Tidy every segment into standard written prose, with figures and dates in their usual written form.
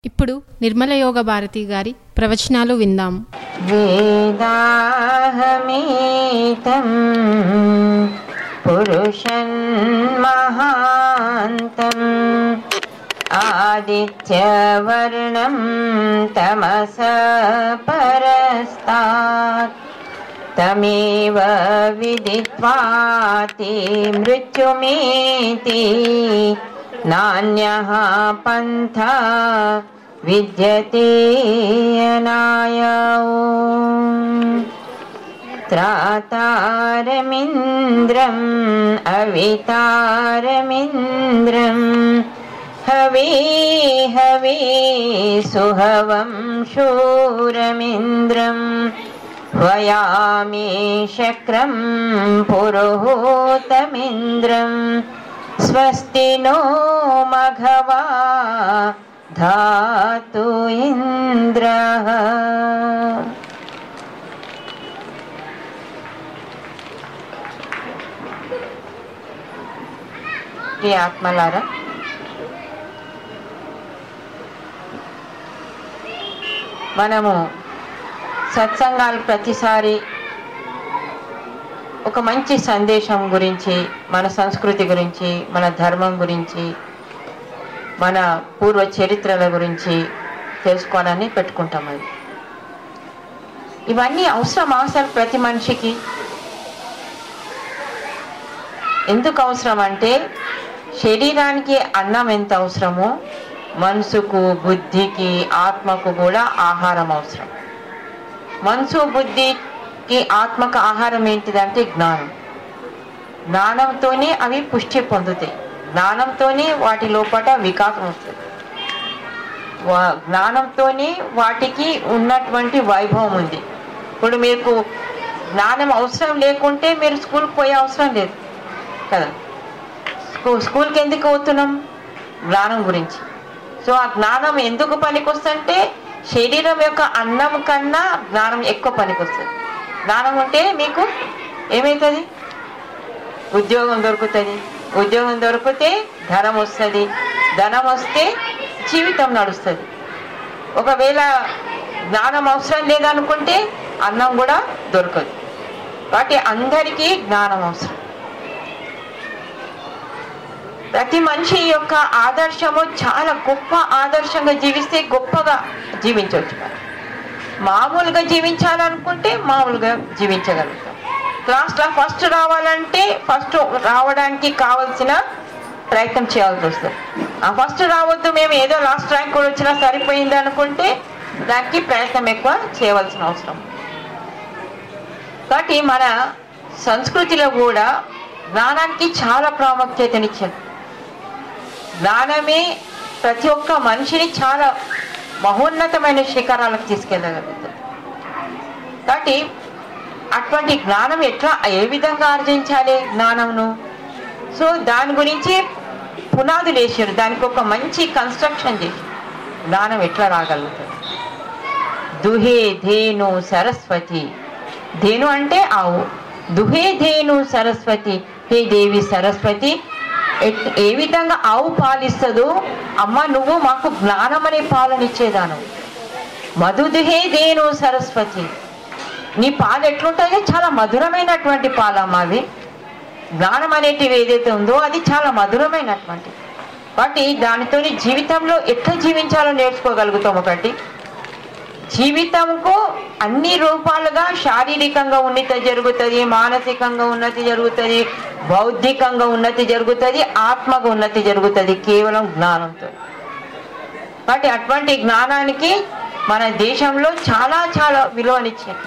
ఇప్పుడు నిర్మల యోగ భారతి గారి ప్రవచనాలు విందాం. వేదాహమేతం పురుషన్ మహాంతం ఆదిత్యవర్ణం తమస పరస్తాత్ తమేవ విదిత్వాతి మృత్యుమేతి నాన్యః పంథా విద్యతే అనాయో త్రాతారమింద్రం అవితారమింద్రం హవే హవే సుహవం శూరమింద్రం వయామి శక్రం పురోహూతమింద్రం స్వస్తి నో మఘవా ధాతు ఇంద్రః. ప్రియ ఆత్మలారా, మనము సత్సంగాలు ప్రతిసారి ఒక మంచి సందేశం గురించి, మన సంస్కృతి గురించి, మన ధర్మం గురించి, మన పూర్వ చరిత్రల గురించి తెలుసుకోవాలని పెట్టుకుంటాం. అది ఇవన్నీ అవసరమా అసలు ప్రతి మనిషికి? ఎందుకు అవసరం అంటే, శరీరానికి అన్నం ఎంత అవసరమో మనసుకు, బుద్ధికి, ఆత్మకు కూడా ఆహారం అవసరం. మనసు, బుద్ధికి, ఆత్మకు ఆహారం ఏంటిదంటే జ్ఞానం. జ్ఞానంతోనే అవి పుష్టి పొందుతాయి. జ్ఞానంతోనే వాటి లోపల వికాసం వస్తుంది. జ్ఞానంతోనే వాటికి ఉన్నటువంటి వైభవం ఉంది. ఇప్పుడు మీకు జ్ఞానం అవసరం లేకుంటే మీరు స్కూల్కి పోయే అవసరం లేదు కదా. స్కూల్కి ఎందుకు పోతున్నాం? జ్ఞానం గురించి. సో ఆ జ్ఞానం ఎందుకు పనికొస్తుందంటే, శరీరం యొక్క అన్నం కన్నా జ్ఞానం ఎక్కువ పనికొస్తుంది. జ్ఞానం ఉంటే మీకు ఏమవుతుంది? ఉద్యోగం దొరుకుతుంది. ఉద్యోగం దొరికితే ధనం వస్తుంది. ధనం వస్తే జీవితం నడుస్తుంది. ఒకవేళ జ్ఞానం అవసరం లేదనుకుంటే అన్నం కూడా దొరకదు. కాబట్టి అందరికీ జ్ఞానం అవసరం. ప్రతి మనిషి యొక్క ఆదర్శము చాలా గొప్ప ఆదర్శంగా జీవిస్తే గొప్పగా జీవించవచ్చు. మామూలుగా జీవించాలనుకుంటే మామూలుగా జీవించగలుగుతాం. క్లాస్లో ఫస్ట్ రావాలంటే ఫస్ట్ రావడానికి కావాల్సిన ప్రయత్నం చేయాల్సి వస్తుంది. ఆ ఫస్ట్ రావద్దు, మేము ఏదో లాస్ట్ ర్యాంక్ కూడా వచ్చినా సరిపోయింది అనుకుంటే దానికి ప్రయత్నం ఎక్కువ చేయవలసిన అవసరం. కాబట్టి మన సంస్కృతిలో కూడా జ్ఞానానికి చాలా ప్రాముఖ్యతనిచ్చారు. జ్ఞానమే ప్రతి ఒక్క మనిషిని చాలా మహోన్నతమైన శిఖరాలకు తీసుకెళ్ళగలుగుతుంది. కాబట్టి అటువంటి జ్ఞానం ఏ విధంగా ఆర్జించాలి జ్ఞానంను? సో దాని గురించి పునాదులు వేసారు. దానికి ఒక మంచి కన్స్ట్రక్షన్ చేసి జ్ఞానం ఎట్లా రాగలుగుతుంది. దుహే ధేను సరస్వతి. ధేను అంటే ఆవు. దుహే ధేను సరస్వతి. హే దేవి సరస్వతి, ఏ విధంగా ఆవు పాలిస్తుందో అమ్మ నువ్వు మాకు జ్ఞానం అనే పాలనిచ్చేదాను. మధుదుహే ధేను సరస్వతి. నీ పాలు ఎట్లుంటుందో చాలా మధురమైనటువంటి పాలమ్మ. అది జ్ఞానం అనేటివి ఏదైతే ఉందో అది చాలా మధురమైనటువంటి. కాబట్టి దానితో జీవితంలో ఎట్లా జీవించాలో నేర్చుకోగలుగుతాం. ఒకటి, జీవితంకు అన్ని రూపాలుగా శారీరకంగా ఉన్నతి జరుగుతుంది, మానసికంగా ఉన్నతి జరుగుతుంది, బౌద్ధికంగా ఉన్నతి జరుగుతుంది, ఆత్మగా ఉన్నతి జరుగుతుంది కేవలం జ్ఞానంతో. కాబట్టి అటువంటి జ్ఞానానికి మన దేశంలో చాలా చాలా విలువనిచ్చారు.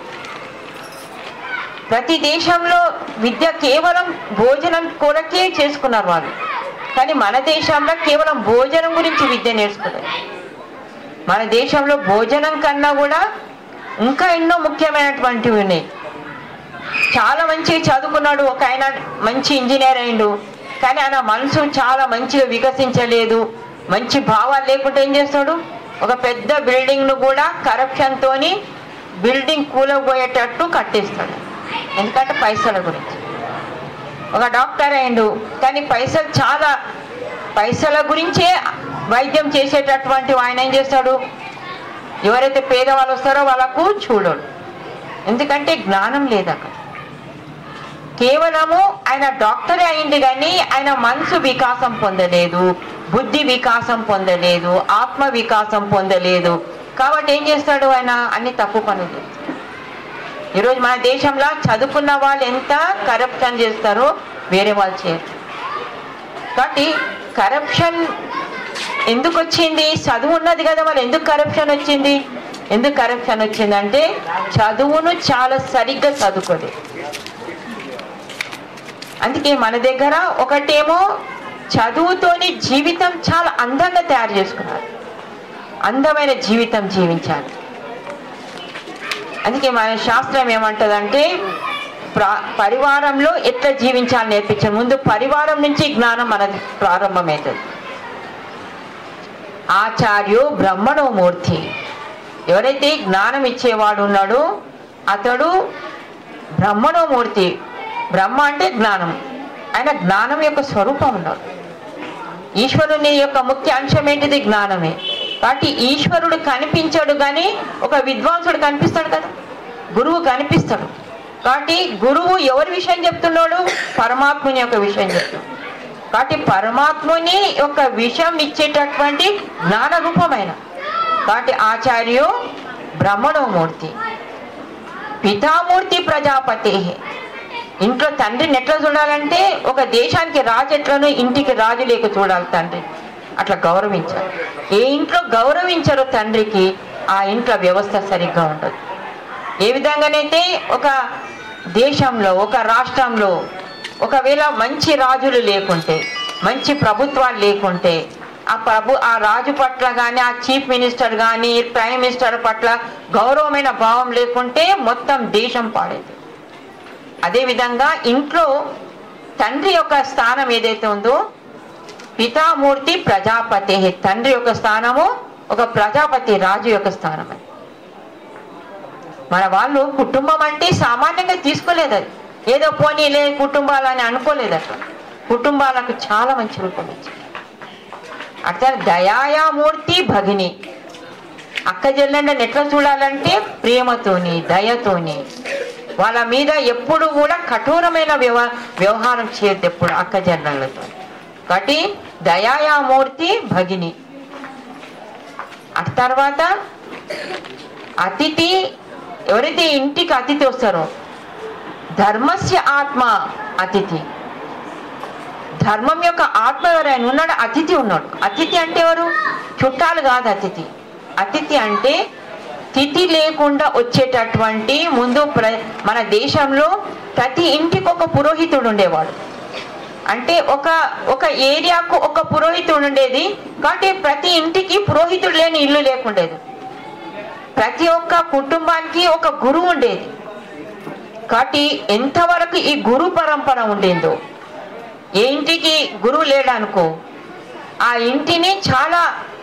ప్రతి దేశంలో విద్య కేవలం భోజనం కొరకే చేసుకున్నారు వాళ్ళు. కానీ మన దేశంలో కేవలం భోజనం గురించి విద్య నేర్చుకున్నారు. మన దేశంలో భోజనం కన్నా కూడా ఇంకా ఎన్నో ముఖ్యమైనటువంటివి ఉన్నాయి. చాలా మంచిగా చదువుకున్నాడు ఒక ఆయన, మంచి ఇంజనీర్ అయిండు, కానీ ఆయన మనసు చాలా మంచిగా వికసించలేదు. మంచి భావాలు లేకుంటే ఏం చేస్తాడు? ఒక పెద్ద బిల్డింగ్ను కూడా కరప్షన్తోని బిల్డింగ్ కూలబోయేటట్టు కట్టేస్తాడు. ఎందుకంటే పైసల గురించి. ఒక డాక్టర్ అయిండు, కానీ పైసల గురించే వైద్యం చేసేటటువంటి ఆయన ఏం చేస్తాడు? ఎవరైతే పేదవాళ్ళు వస్తారో వాళ్ళకు చూడడు. ఎందుకంటే జ్ఞానం లేదు అక్కడ. కేవలము ఆయన డాక్టరే అయింది కానీ ఆయన మనసు వికాసం పొందలేదు, బుద్ధి వికాసం పొందలేదు, ఆత్మ వికాసం పొందలేదు. కాబట్టి ఏం చేస్తాడు ఆయన? అన్ని తప్పు పనులు. ఈరోజు మన దేశంలో చదువుకున్న వాళ్ళు ఎంత కరప్షన్ చేస్తారో వేరే వాళ్ళు చేయరు. కాబట్టి కరప్షన్ ఎందుకు వచ్చింది? చదువు ఉన్నది కదా, మరి ఎందుకు కరప్షన్ వచ్చింది? ఎందుకు కరప్షన్ వచ్చిందంటే చదువును చాలా సరిగ్గా చదువుకోలేదు. అందుకే మన దగ్గర ఒకటేమో చదువుతోని జీవితం చాలా అందంగా తయారు చేసుకున్నారు, అందమైన జీవితం జీవించాలి. అందుకే మన శాస్త్రం ఏమంటదంటే పరివారంలో ఎట్లా జీవించాలని నేర్పించాలి. ముందు పరివారం నుంచి జ్ఞానం మనది ప్రారంభమవుతుంది. ఆచార్యో బ్రహ్మణో మూర్తి. ఎవరైతే జ్ఞానం ఇచ్చేవాడు ఉన్నాడో అతడు బ్రహ్మణో మూర్తి. బ్రహ్మ అంటే జ్ఞానం, ఆయన జ్ఞానం యొక్క స్వరూపం ఉన్నాడు. ఈశ్వరుని యొక్క ముఖ్య అంశం ఏంటిది? జ్ఞానమే. కాబట్టి ఈశ్వరుడు కనిపించాడు కానీ ఒక విద్వాంసుడు కనిపిస్తాడు కదా, గురువు కనిపిస్తాడు. కాబట్టి గురువు ఎవరి విషయం చెప్తున్నాడు? పరమాత్ముని యొక్క విషయం చెప్తున్నాడు. కాబట్టి పరమాత్ముని యొక్క విషయం ఇచ్చేటటువంటి జ్ఞాన రూపమైన. కాబట్టి ఆచార్యో బ్రహ్మణో మూర్తి. పితామూర్తి ప్రజాపతి. ఇంట్లో తండ్రిని ఎట్లా చూడాలంటే ఒక దేశానికి రాజు ఎట్లను ఇంటికి రాజు లేక చూడాలి తండ్రి, అట్లా గౌరవించాలి. ఏ ఇంట్లో గౌరవించరో తండ్రికి ఆ ఇంట్లో వ్యవస్థ సరిగ్గా ఉండదు. ఏ విధంగానైతే ఒక దేశంలో ఒక రాష్ట్రంలో ఒకవేళ మంచి రాజులు లేకుంటే, మంచి ప్రభుత్వాలు లేకుంటే ఆ రాజు పట్ల కానీ ఆ చీఫ్ మినిస్టర్ కానీ ప్రైమ్ మినిస్టర్ పట్ల గౌరవమైన భావం లేకుంటే మొత్తం దేశం పాడేది. అదేవిధంగా ఇంట్లో తండ్రి యొక్క స్థానం ఏదైతే ఉందో పితామూర్తి ప్రజాపతి. తండ్రి యొక్క స్థానము ఒక ప్రజాపతి, రాజు యొక్క స్థానం. అది మన వాళ్ళు కుటుంబం అంటే సామాన్యంగా తీసుకోలేదు. అది ఏదో పోనీలే కుటుంబాలని అనుకోలేదు. అట్లా కుటుంబాలకు చాలా మంచి రూపం ఇచ్చింది. అట్లా దయాయామూర్తి భగిని. అక్క చెల్లెళ్ళని ఎట్లా చూడాలంటే ప్రేమతోని దయతోని. వాళ్ళ మీద ఎప్పుడు కూడా కఠోరమైన వ్యవహారం చేయద్దు ఎప్పుడు అక్క చెల్లెళ్ళతో. కాబట్టి దయాయామూర్తి భగిని. ఆ తర్వాత అతిథి. ఎవరైతే ఇంటికి అతిథి వస్తారో ధర్మస్య ఆత్మ అతిథి. ధర్మం యొక్క ఆత్మ ఎవరైనా ఉన్నాడు, అతిథి ఉన్నాడు. అతిథి అంటే ఎవరు? చుట్టాలు కాదు అతిథి. అతిథి అంటే తిథి లేకుండా వచ్చేటటువంటి. ముందు మన దేశంలో ప్రతి ఇంటికి ఒక పురోహితుడు ఉండేవాడు. అంటే ఒక ఏరియాకు ఒక పురోహితుడు ఉండేది. కాబట్టి ప్రతి ఇంటికి పురోహితుడు లేని ఇల్లు లేకుండేది. ప్రతి ఒక్క కుటుంబానికి ఒక గురువు ఉండేది. కాబట్టి ఎంతవరకు ఈ గురు పరంపర ఉండేదో, ఏ ఇంటికి గురువు లేడనుకో ఆ ఇంటిని చాలా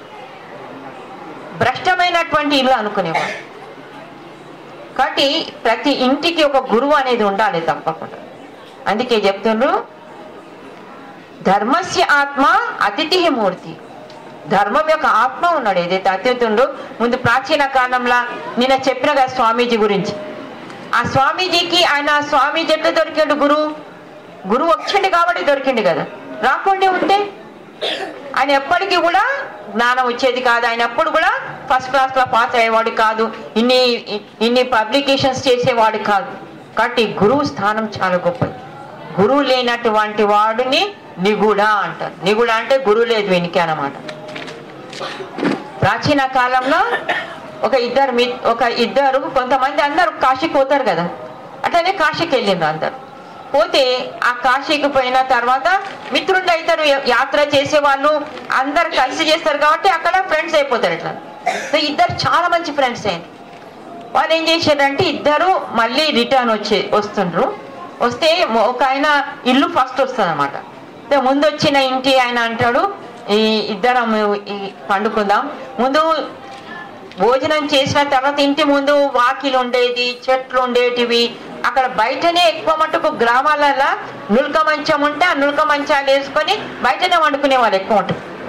భ్రష్టమైనటువంటి ఇల్లు అనుకునేవాడు. కాబట్టి ప్రతి ఇంటికి ఒక గురువు అనేది ఉండాలి తప్పకుండా. అందుకే చెప్తుండ్రు ధర్మస్య ఆత్మ అతిథి మూర్తి. ధర్మం యొక్క ఆత్మ ఉన్నాడు ఏదైతే అతిథి ఉందో. ముందు ప్రాచీన కాలంలో నిన్న చెప్పిన కదా స్వామీజీ గురించి. ఆ స్వామీజీకి ఆయన స్వామీజీ ఎట్లా దొరికిండు? గురువు వచ్చిండు కాబట్టి దొరికిండు కదా. రాకుండా ఉంటే ఆయన ఎప్పటికీ కూడా జ్ఞానం వచ్చేది కాదు. ఆయన ఎప్పుడు కూడా ఫస్ట్ క్లాస్ లో పాస్ అయ్యేవాడు కాదు, ఇన్ని పబ్లికేషన్స్ చేసేవాడు కాదు. కాబట్టి గురువు స్థానం చాలా గొప్పది. గురువు లేనటువంటి వాడిని నిగుడ అంటారు. నిగుడ అంటే గురువు లేదు వెనికి అన్నమాట. ప్రాచీన కాలంలో ఒక ఇద్దరు కొంతమంది అందరూ కాశీకి పోతారు కదా, అట్లనే కాశీకి వెళ్ళిండ్రు అందరు. పోతే ఆ కాశీకి పోయిన తర్వాత మిత్రులు అవుతారు, యాత్ర చేసే వాళ్ళు అందరు కలిసి చేస్తారు కాబట్టి అక్కడ ఫ్రెండ్స్ అయిపోతారు. ఇట్లా సో ఇద్దరు చాలా మంచి ఫ్రెండ్స్ అయింది. వాళ్ళు ఏం చేశారంటే ఇద్దరు మళ్ళీ రిటర్న్ వస్తుండ్రు. వస్తే ఒక ఆయన ఇల్లు ఫస్ట్ వస్తుంది అనమాట. ముందు వచ్చిన ఇంటి ఆయన అంటాడు ఈ ఇద్దరం పండుకుందాం. ముందు భోజనం చేసిన తర్వాత ఇంటి ముందు వాకిలు ఉండేది, చెట్లు ఉండేటివి. అక్కడ బయటనే ఎక్కువ మటుకు గ్రామాలలో నులక మంచం ఉంటే ఆ నులక మంచాలు వేసుకొని బయటనే వండుకునే వాళ్ళు ఎక్కువ ఉంటుంది.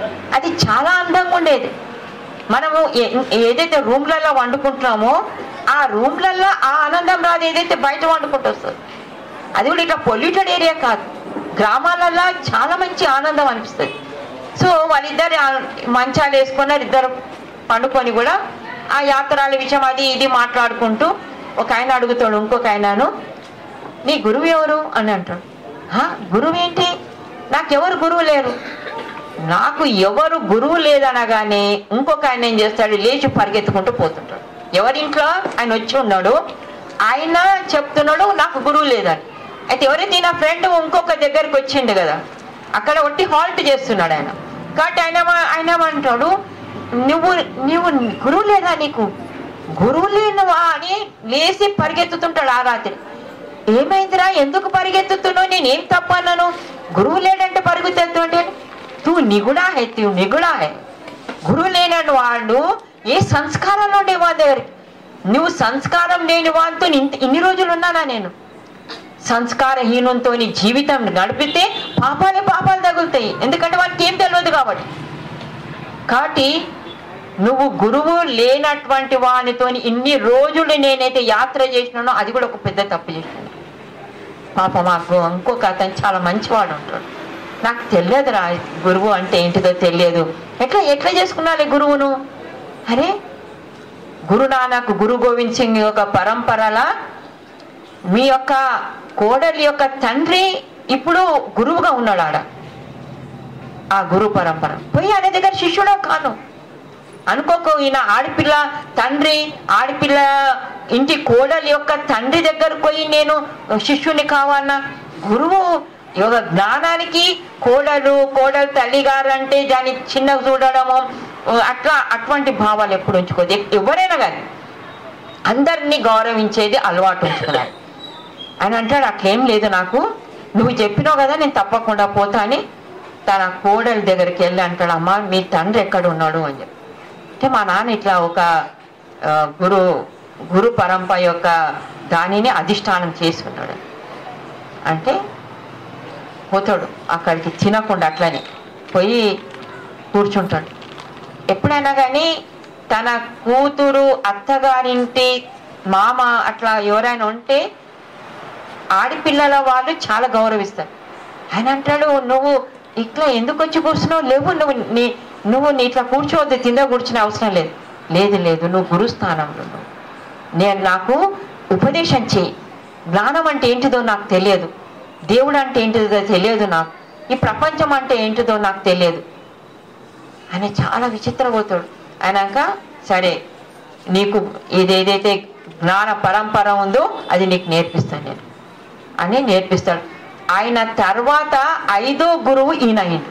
అది చాలా అందంగా ఉండేది. మనము ఏదైతే రూమ్లలో వండుకుంటున్నామో ఆ రూమ్లలో ఆ ఆనందం రాదు, ఏదైతే బయట వండుకుంటూ వస్తుంది. అది కూడా ఇట్లా పొల్యూటెడ్ ఏరియా కాదు, గ్రామాలలో చాలా మంచి ఆనందం అనిపిస్తుంది. సో వాళ్ళిద్దరు మంచాలు వేసుకున్నారు, ఇద్దరు పండుకొని కూడా ఆ యాత్రల విషయం అది ఇది మాట్లాడుకుంటూ ఒక ఆయన అడుగుతాడు ఇంకొక ఆయనను, నీ గురువు ఎవరు అని అంటాడు. గురువు ఏంటి, నాకెవరు గురువు లేరు. నాకు ఎవరు గురువు లేదనగానే ఇంకొక ఆయన ఏం చేస్తాడు, లేచి పరిగెత్తుకుంటూ పోతుంటాడు. ఎవరింట్లో ఆయన వచ్చి ఉన్నాడు, ఆయన చెప్తున్నాడు నాకు గురువు లేదని. అయితే ఎవరైతే నా ఫ్రెండ్ ఇంకొక దగ్గరికి వచ్చిండు కదా, అక్కడ ఒట్టి హాల్ట్ చేస్తున్నాడు ఆయన. కాబట్టి ఆయన అంటాడు, నువ్వు గురువు లేదా, నీకు గురువు లేనువా అని లేచి పరిగెత్తుతుంటాడు ఆ రాత్రి. ఏమైందిరా, ఎందుకు పరిగెత్తుతున్నావు, నేనేం తప్పు అన్నాను, గురువు లేడంటే పరిగెత్తుతుంటే తూ నిగుడా హై, తూ నిగుడా హై. గురువు లేనని వాడు ఏ సంస్కారాలు ఉండే వాళ్ళ దగ్గరికి, నువ్వు సంస్కారం లేని వాళ్ళతో ఇన్ని రోజులు ఉన్నానా నేను. సంస్కారహీనంతో జీవితం గడిపితే పాపాలు తగులుతాయి, ఎందుకంటే వాళ్ళకి ఏం తెలియదు కాబట్టి నువ్వు గురువు లేనటువంటి వానితో ఇన్ని రోజులు నేనైతే యాత్ర చేసినానో అది కూడా ఒక పెద్ద తప్పు చేసినాను. పాప మాకు ఇంకొక అతను చాలా మంచివాడు ఉంటాడు, నాకు తెలియదురా గురువు అంటే ఏంటిదో తెలియదు, ఎట్లా చేసుకున్నాలే గురువును. అరే గురునానక్, గురు గోవింద్ సింగ్ యొక్క పరంపరలా మీ యొక్క కోడలి యొక్క తండ్రి ఇప్పుడు గురువుగా ఉన్నాడు ఆడ. ఆ గురు పరంపర పోయి ఆయన దగ్గర శిష్యుడో కాను అనుకోకు. ఈయన ఆడపిల్ల తండ్రి, ఆడపిల్ల ఇంటి కోడలి యొక్క తండ్రి దగ్గరకు పోయి నేను శిష్యుని కావాలన్నా. గురువు యోగ జ్ఞానానికి కోడలు తల్లిగారు అంటే దాన్ని చిన్నగా చూడడము అటువంటి భావాలు ఎప్పుడు ఉంచుకోదు. ఎవరైనా కానీ అందరినీ గౌరవించేది అలవాటు ఉంచుకున్నారు. ఆయన అంటాడు అట్లేం లేదు నాకు, నువ్వు చెప్పినావు కదా నేను తప్పకుండా పోతా అని తన కోడలి దగ్గరికి వెళ్ళి అంటాడు, అమ్మ మీ తండ్రి ఎక్కడ ఉన్నాడు అని చెప్పి. అంటే మా నాన్న ఇట్లా ఒక గురు పరంపర యొక్క దానిని అధిష్టానం చేసుకున్నాడు అంటే పోతాడు అక్కడికి, తినకుండా అట్లనే పోయి కూర్చుంటాడు. ఎప్పుడైనా కానీ తన కూతురు అత్తగారింటి మామ అట్లా ఎవరైనా ఉంటే ఆడపిల్లల వాళ్ళు చాలా గౌరవిస్తారు. ఆయన అంటాడు, నువ్వు ఇట్లా ఎందుకు వచ్చి కూర్చున్నావు, లేవు నువ్వు ఇట్లా కూర్చోవద్దు, కింద కూర్చునే అవసరం లేదు, నువ్వు గురుస్థానంలో నువ్వు నాకు ఉపదేశం చేయి. జ్ఞానం అంటే ఏంటిదో నాకు తెలియదు, దేవుడు అంటే ఏంటిదో తెలియదు, నాకు ఈ ప్రపంచం అంటే ఏంటిదో నాకు తెలియదు. ఆయన చాలా విచిత్రపోతాడు. ఆయనక సరే నీకు ఇదేదైతే జ్ఞాన పరంపర ఉందో అది నీకు నేర్పిస్తాను నేను అని నేర్పిస్తాడు. ఆయన తర్వాత 5వ గురువు ఈయన అయింది.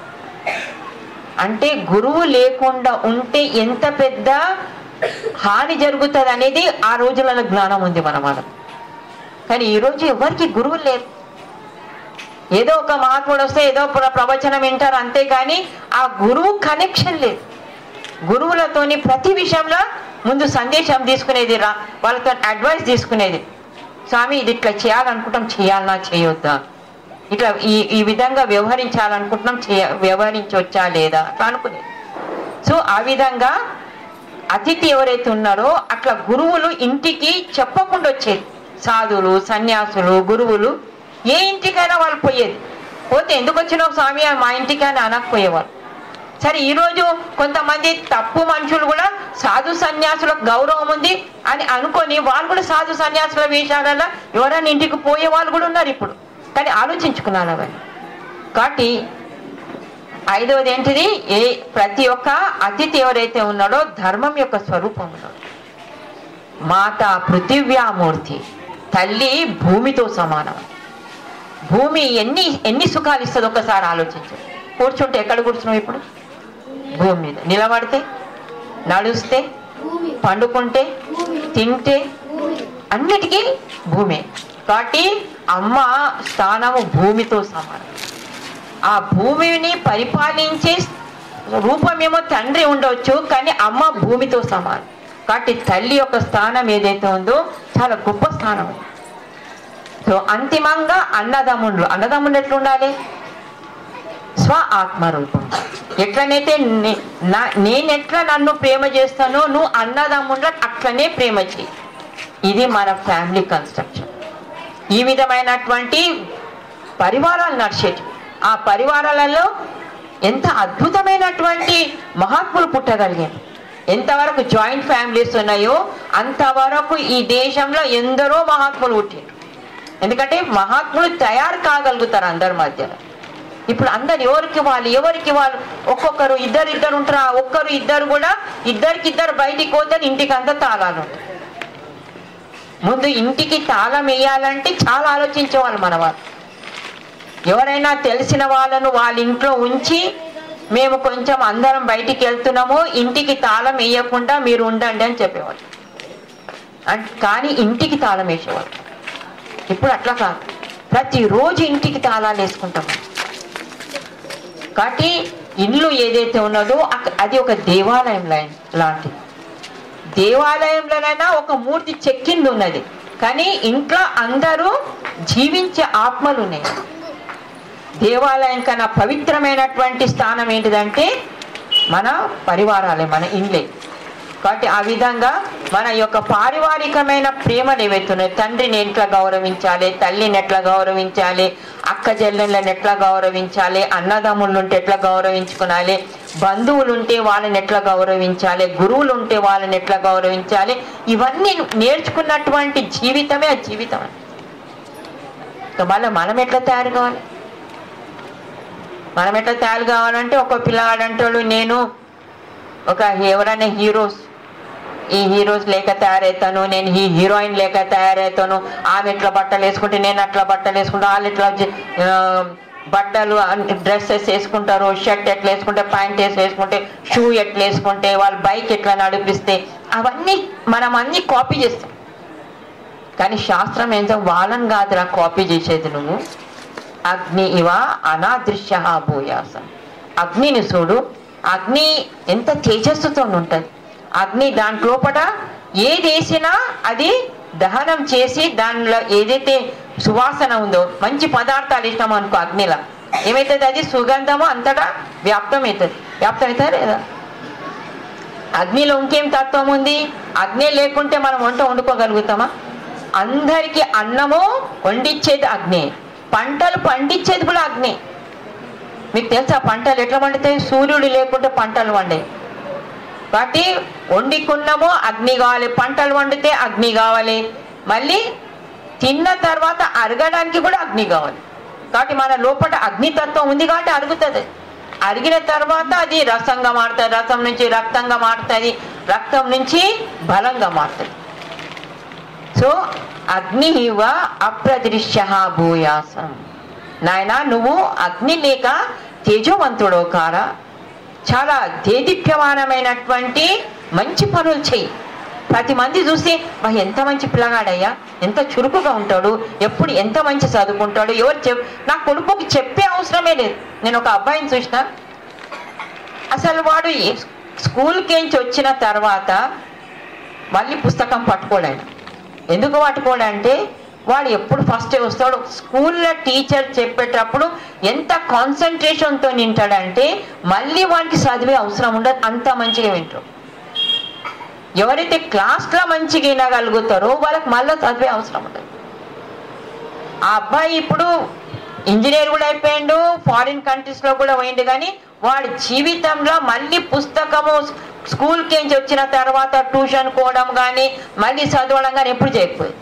అంటే గురువు లేకుండా ఉంటే ఎంత పెద్ద హాని జరుగుతుంది అనేది ఆ రోజులలో జ్ఞానం ఉంది మన వాళ్ళకి. కానీ ఈరోజు ఎవరికి గురువులు లేరు. ఏదో ఒక మహాత్ముడు వస్తే ఏదో ప్రవచనం వింటారు అంతేగాని ఆ గురువు కనెక్షన్ లేదు. గురువులతోని ప్రతి విషయంలో ముందు సందేశం తీసుకునేది, వాళ్ళతో అడ్వైస్ తీసుకునేది. స్వామి ఇది ఇట్లా చేయాలనుకుంటాం, చేయాలన్నా చేయొద్దా, ఇట్లా ఈ విధంగా వ్యవహరించాలనుకుంటున్నాం, వ్యవహరించవచ్చా లేదా అట్లా అనుకునేది. సో ఆ విధంగా అతిథి ఎవరైతే ఉన్నారో అట్లా గురువులు ఇంటికి చెప్పకుండా వచ్చేది. సాధువులు, సన్యాసులు, గురువులు ఏ ఇంటికైనా వాళ్ళు పోయేది. పోతే ఎందుకు వచ్చినావు స్వామి మా ఇంటికి అని అనకపోయేవాళ్ళు. సరే ఈరోజు కొంతమంది తప్పు మనుషులు కూడా సాధు సన్యాసులకు గౌరవం ఉంది అని అనుకొని వాళ్ళు కూడా సాధు సన్యాసుల వేషాలలో ఎవరైనా ఇంటికి పోయే వాళ్ళు కూడా ఉన్నారు ఇప్పుడు. కానీ ఆలోచించుకున్నాను అవన్నీ. కాబట్టి 5వది ఏంటిది, ప్రతి ఒక్క అతిథి ఎవరైతే ఉన్నాడో ధర్మం యొక్క స్వరూపం ఉన్నాడు. మాత పృథివ్యామూర్తి, తల్లి భూమితో సమానం. భూమి ఎన్ని సుఖాలు ఇస్తుంది ఒక్కసారి ఆలోచించు. కూర్చుంటే ఎక్కడ కూర్చున్నావు ఇప్పుడు, భూమి మీద. నిలబడితే, నడుస్తే, పండుకుంటే, తింటే అన్నిటికీ భూమి. కాబట్టి అమ్మ స్థానము భూమితో సమానం. ఆ భూమిని పరిపాలించే రూపమేమో తండ్రి ఉండవచ్చు, కానీ అమ్మ భూమితో సమానం. కాబట్టి తల్లి యొక్క స్థానం ఏదైతే ఉందో చాలా గొప్ప స్థానం. సో అంతిమంగా అన్నదమ్ముళ్ళు ఎట్లా ఉండాలి, స్వ ఆత్మరూపం. ఎట్లనైతే నేనెట్లా నన్ను ప్రేమ చేస్తానో నువ్వు అన్నదమ్ముండ్ల అట్లనే ప్రేమ చేయి. ఇది మన ఫ్యామిలీ కన్స్ట్రక్షన్. ఈ విధమైనటువంటి పరివారాలు నడిచేటి. ఆ పరివారాలలో ఎంత అద్భుతమైనటువంటి మహాత్ములు పుట్టగలిగారు. ఎంతవరకు జాయింట్ ఫ్యామిలీస్ ఉన్నాయో అంతవరకు ఈ దేశంలో ఎందరో మహాత్ములు పుట్టారు. ఎందుకంటే మహాత్ములు తయారు కాగలుగుతారు అందరి మధ్యలో. ఇప్పుడు అందరు ఎవరికి వాళ్ళు ఒక్కొక్కరు ఇద్దరు ఉంటారు. ఆ ఒక్కరు ఇద్దరు కూడా ఇద్దరికిద్దరు బయటికి పోతే ఇంటికి అంతా తాళాలు ఉంటాయి. ముందు ఇంటికి తాళం వేయాలంటే చాలా ఆలోచించేవాళ్ళు మన వాళ్ళు. ఎవరైనా తెలిసిన వాళ్ళను వాళ్ళ ఇంట్లో ఉంచి మేము కొంచెం అందరం బయటికి వెళ్తున్నాము, ఇంటికి తాళం వేయకుండా మీరు ఉండండి అని చెప్పేవాళ్ళు. కానీ ఇంటికి తాళం వేసేవాళ్ళు. ఇప్పుడు అట్లా కాదు, ప్రతిరోజు ఇంటికి తాళాలు వేసుకుంటాము. కాబట్టి ఇల్లు ఏదైతే ఉన్నదో అది ఒక దేవాలయం లాంటిది. దేవాలయంలోనైనా ఒక మూర్తి చెక్కింది ఉన్నది, కానీ ఇంట్లో అందరూ జీవించే ఆత్మలు ఉన్నాయి. దేవాలయం కన్నా పవిత్రమైనటువంటి స్థానం ఏంటిదంటే మన పరివారాలే, మన ఇండ్లే. కాబట్టి ఆ విధంగా మన యొక్క పారివారికమైన ప్రేమలు ఏవైతున్నాయి, తండ్రిని ఎట్లా గౌరవించాలి, తల్లిని ఎట్లా గౌరవించాలి, అక్క చెల్లెళ్ళని ఎట్లా గౌరవించాలి, అన్నదమ్ములు ఉంటే ఎట్లా గౌరవించుకోవాలి, బంధువులు ఉంటే వాళ్ళని ఎట్లా గౌరవించాలి, గురువులు ఉంటే వాళ్ళని ఎట్లా గౌరవించాలి, ఇవన్నీ నేర్చుకున్నటువంటి జీవితమే ఆ జీవితం. మళ్ళీ మనం ఎట్లా తయారు కావాలి? మనం ఎట్లా తయారు కావాలంటే ఒక పిల్లగాడు అంటాడు, నేను ఒక ఎవరైనా ఈ హీరోస్ లేక తయారవుతాను, నేను ఈ హీరోయిన్ లేక తయారవుతాను, ఆమె ఎట్లా బట్టలు వేసుకుంటే నేను అట్లా బట్టలు వేసుకుంటా, వాళ్ళు ఎట్లా బట్టలు డ్రెస్సెస్ వేసుకుంటారు, షర్ట్ ఎట్లా వేసుకుంటే, ప్యాంట్ వేసుకుంటే, షూ ఎట్లా వేసుకుంటే, వాళ్ళు బైక్ ఎట్లా నడిపిస్తే, అవన్నీ మనం అన్నీ కాపీ చేస్తాం. కానీ శాస్త్రం ఏంటో వాళ్ళని కాదురా కాపీ చేసేది నువ్వు. అగ్ని ఇవ అనాదృశ్య భూయాసం. అగ్నిని చూడు, అగ్ని ఎంత తేజస్సుతో ఉంటుంది. అగ్ని దాంట్లోపట ఏది వేసినా అది దహనం చేసి దానిలో ఏదైతే సువాసన ఉందో, మంచి పదార్థాలు ఇష్టం అనుకో, అగ్నిలో ఏమవుతుంది, అది సుగంధమో అంతటా వ్యాప్తం అవుతుంది లేదా? అగ్నిలో ఇంకేం తత్వం ఉంది? అగ్ని లేకుంటే మనం వంట వండుకోగలుగుతామా? అందరికీ అన్నము వండించేది అగ్ని, పంటలు పండించేది కూడా అగ్ని. మీకు తెలుసా పంటలు ఎట్లా పండుతాయి? సూర్యుడు లేకుంటే పంటలు వండే. కాబట్టి వండుకున్నామో అగ్ని కావాలి, పంటలు వండితే అగ్ని కావాలి, మళ్ళీ తిన్న తర్వాత అరగడానికి కూడా అగ్ని కావాలి. కాబట్టి మన లోపల అగ్నితత్వం ఉంది కాబట్టి అరుగుతుంది. అరిగిన తర్వాత అది రసంగా మారుతుంది, రసం నుంచి రక్తంగా మారుతుంది, రక్తం నుంచి బలంగా మారుతుంది. సో అగ్ని ఇవ అప్రదృశ్య భూయాసం. నాయన నువ్వు అగ్ని లేక తేజవంతుడో కారా, చాలా దేదీప్యమానమైనటువంటి మంచి పనులు చెయ్యి. 10 మంది చూసి ఎంత మంచి పిల్లగాడయ్యా, ఎంత చురుకుగా ఉంటాడు, ఎప్పుడు ఎంత మంచి చదువుకుంటాడు, నా కొడుకుకి చెప్పే అవసరమే లేదు. నేను ఒక అబ్బాయిని చూసిన, అసలు వాడు స్కూల్కి వచ్చిన తర్వాత మళ్ళీ పుస్తకం పట్టుకోలేడు. ఎందుకు పట్టుకోడంటే వాడు ఎప్పుడు ఫస్ట్ వస్తాడు. స్కూల్లో టీచర్ చెప్పేటప్పుడు ఎంత కాన్సన్ట్రేషన్తో వింటాడంటే మళ్ళీ వాడికి చదివే అవసరం ఉండదు, అంత మంచిగా వింటాడు. ఎవరైతే క్లాస్లో మంచిగా వినగలుగుతారో వాళ్ళకి మళ్ళీ చదివే అవసరం ఉండదు. ఆ అబ్బాయి ఇప్పుడు ఇంజనీర్ కూడా అయిపోయాడు, ఫారిన్ కంట్రీస్లో కూడా పోయిండు, కానీ వాడి జీవితంలో మళ్ళీ పుస్తకము స్కూల్కి వచ్చిన తర్వాత ట్యూషన్ పోవడం కానీ మళ్ళీ చదవడం కానీ ఎప్పుడు చేయకపోయింది.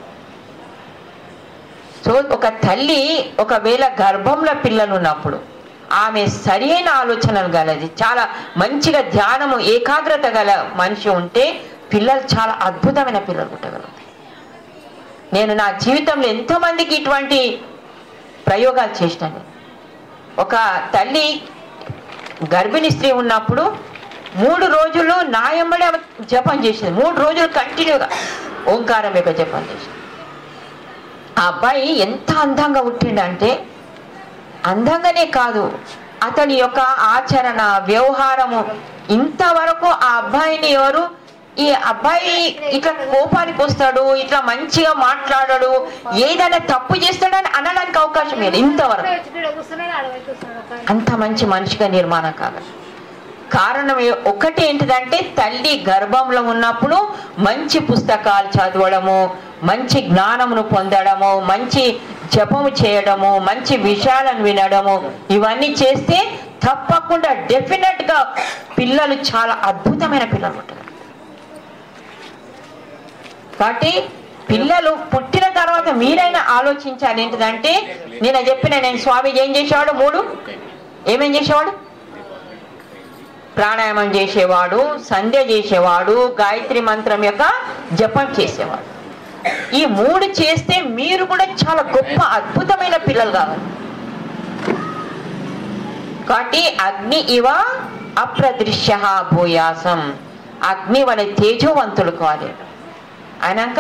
సో ఒక తల్లి ఒకవేళ గర్భంలో పిల్లలు ఉన్నప్పుడు ఆమె సరైన ఆలోచనలు గలది, చాలా మంచిగా ధ్యానము ఏకాగ్రత గల మనిషి ఉంటే పిల్లలు చాలా అద్భుతమైన పిల్లలు పుట్టగలుగుతాయి. నేను నా జీవితంలో ఎంతోమందికి ఇటువంటి ప్రయోగాలు చేసినాను. ఒక తల్లి గర్భిణీ స్త్రీ ఉన్నప్పుడు 3 రోజులు నా ఎంబడే జపం చేసింది. 3 రోజులు కంటిన్యూగా ఓంకారం యొక్క జపం చేసింది. ఆ అబ్బాయి ఎంత అందంగా పుట్టిండంటే, అందంగానే కాదు అతని యొక్క ఆచరణ వ్యవహారము, ఇంతవరకు ఆ అబ్బాయిని ఎవరు ఈ అబ్బాయి ఇట్లా కోపానికి వస్తాడు, ఇట్లా మంచిగా మాట్లాడాడు, ఏదైనా తప్పు చేస్తాడని అనడానికి అవకాశం లేదు ఇంతవరకు. అంత మంచి మనిషిగా నిర్మాణం కావాలి. కారణం ఒకటి ఏంటిదంటే తల్లి గర్భంలో ఉన్నప్పుడు మంచి పుస్తకాలు చదవడము, మంచి జ్ఞానమును పొందడము, మంచి జపము చేయడము, మంచి విషయాలను వినడము, ఇవన్నీ చేస్తే తప్పకుండా డెఫినెట్ గా పిల్లలు చాలా అద్భుతమైన పిల్లలు ఉంటారు. కాబట్టి పిల్లలు పుట్టిన తర్వాత మీరైనా ఆలోచించాలి ఏంటిదంటే, నేను స్వామిజీ ఏం చేసేవాడు, 3 ఏమేం చేసేవాడు, ప్రాణాయామం చేసేవాడు, సంధ్య చేసేవాడు, గాయత్రి మంత్రం యొక్క జపం చేసేవాడు. ఈ 3 చేస్తే మీరు కూడా చాలా గొప్ప అద్భుతమైన పిల్లలు కావాలి. కాబట్టి అగ్ని ఇవ అప్రదృశ్య భూయాసం, అగ్ని వలె తేజోవంతులు కావాలి. అయినాక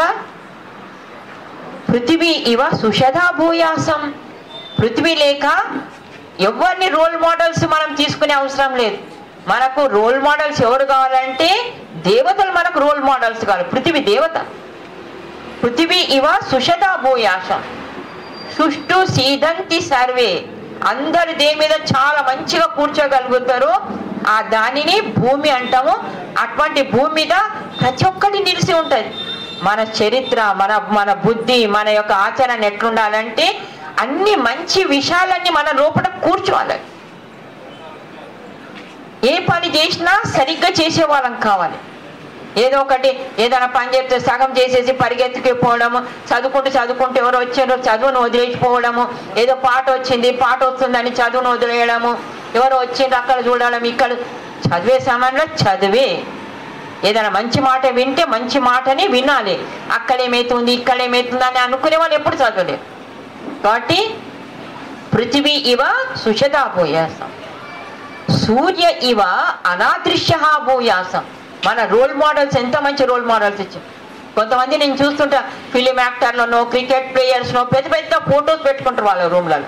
పృథివీ ఇవ సుషధా భూయాసం, పృథివీ లేక ఎవరిని రోల్ మోడల్స్ మనం తీసుకునే అవసరం లేదు. మనకు రోల్ మోడల్స్ ఎవరు కావాలంటే దేవతలు మనకు రోల్ మోడల్స్ కావాలి. పృథివీ దేవత. పృథివీ ఇవ సుషధా భూయాసం, సుష్టు సీదంతి సర్వే, అందరు దేని మీద చాలా మంచిగా కూర్చోగలుగుతారు, ఆ దానిని భూమి అంటాము. అటువంటి భూమి మీద ప్రతి ఒక్కటి నిలిచి ఉంటుంది. మన చరిత్ర, మన బుద్ధి, మన యొక్క ఆచరణ ఎట్లుండాలంటే అన్ని మంచి విషయాలన్నీ మన లోపల కూర్చోవాలి. ఏ పని చేసినా సరిగ్గా చేసే వాళ్ళం కావాలి. ఏదో ఒకటి ఏదైనా పని చెప్తే సగం చేసేసి పరిగెత్తుకుపోవడము, చదువుకుంటూ ఎవరు వచ్చారో చదువును వదిలేసిపోవడము, ఏదో పాట వస్తుందని చదువును వదిలేయడము, ఎవరు వచ్చిండ్రు అక్కడ చూడడం, ఇక్కడ చదివే సమయంలో చదివే, ఏదైనా మంచి మాట వింటే మంచి మాటని వినాలి. అక్కడేమవుతుంది ఇక్కడేమవుతుంది అని అనుకునే వాళ్ళు ఎప్పుడు చదవలేరు. కాబట్టి పృథివీ ఇవ సుషధా భూయాసం, సూర్య ఇవ అనాదృశ్య భూయాసం. మన రోల్ మోడల్స్ ఎంత మంచి రోల్ మోడల్స్ ఇచ్చారు. కొంతమంది నేను చూస్తుంటా, ఫిలిం యాక్టర్లను, క్రికెట్ ప్లేయర్స్ను పెద్ద పెద్ద ఫొటోస్ పెట్టుకుంటారు వాళ్ళ రూమ్లలో.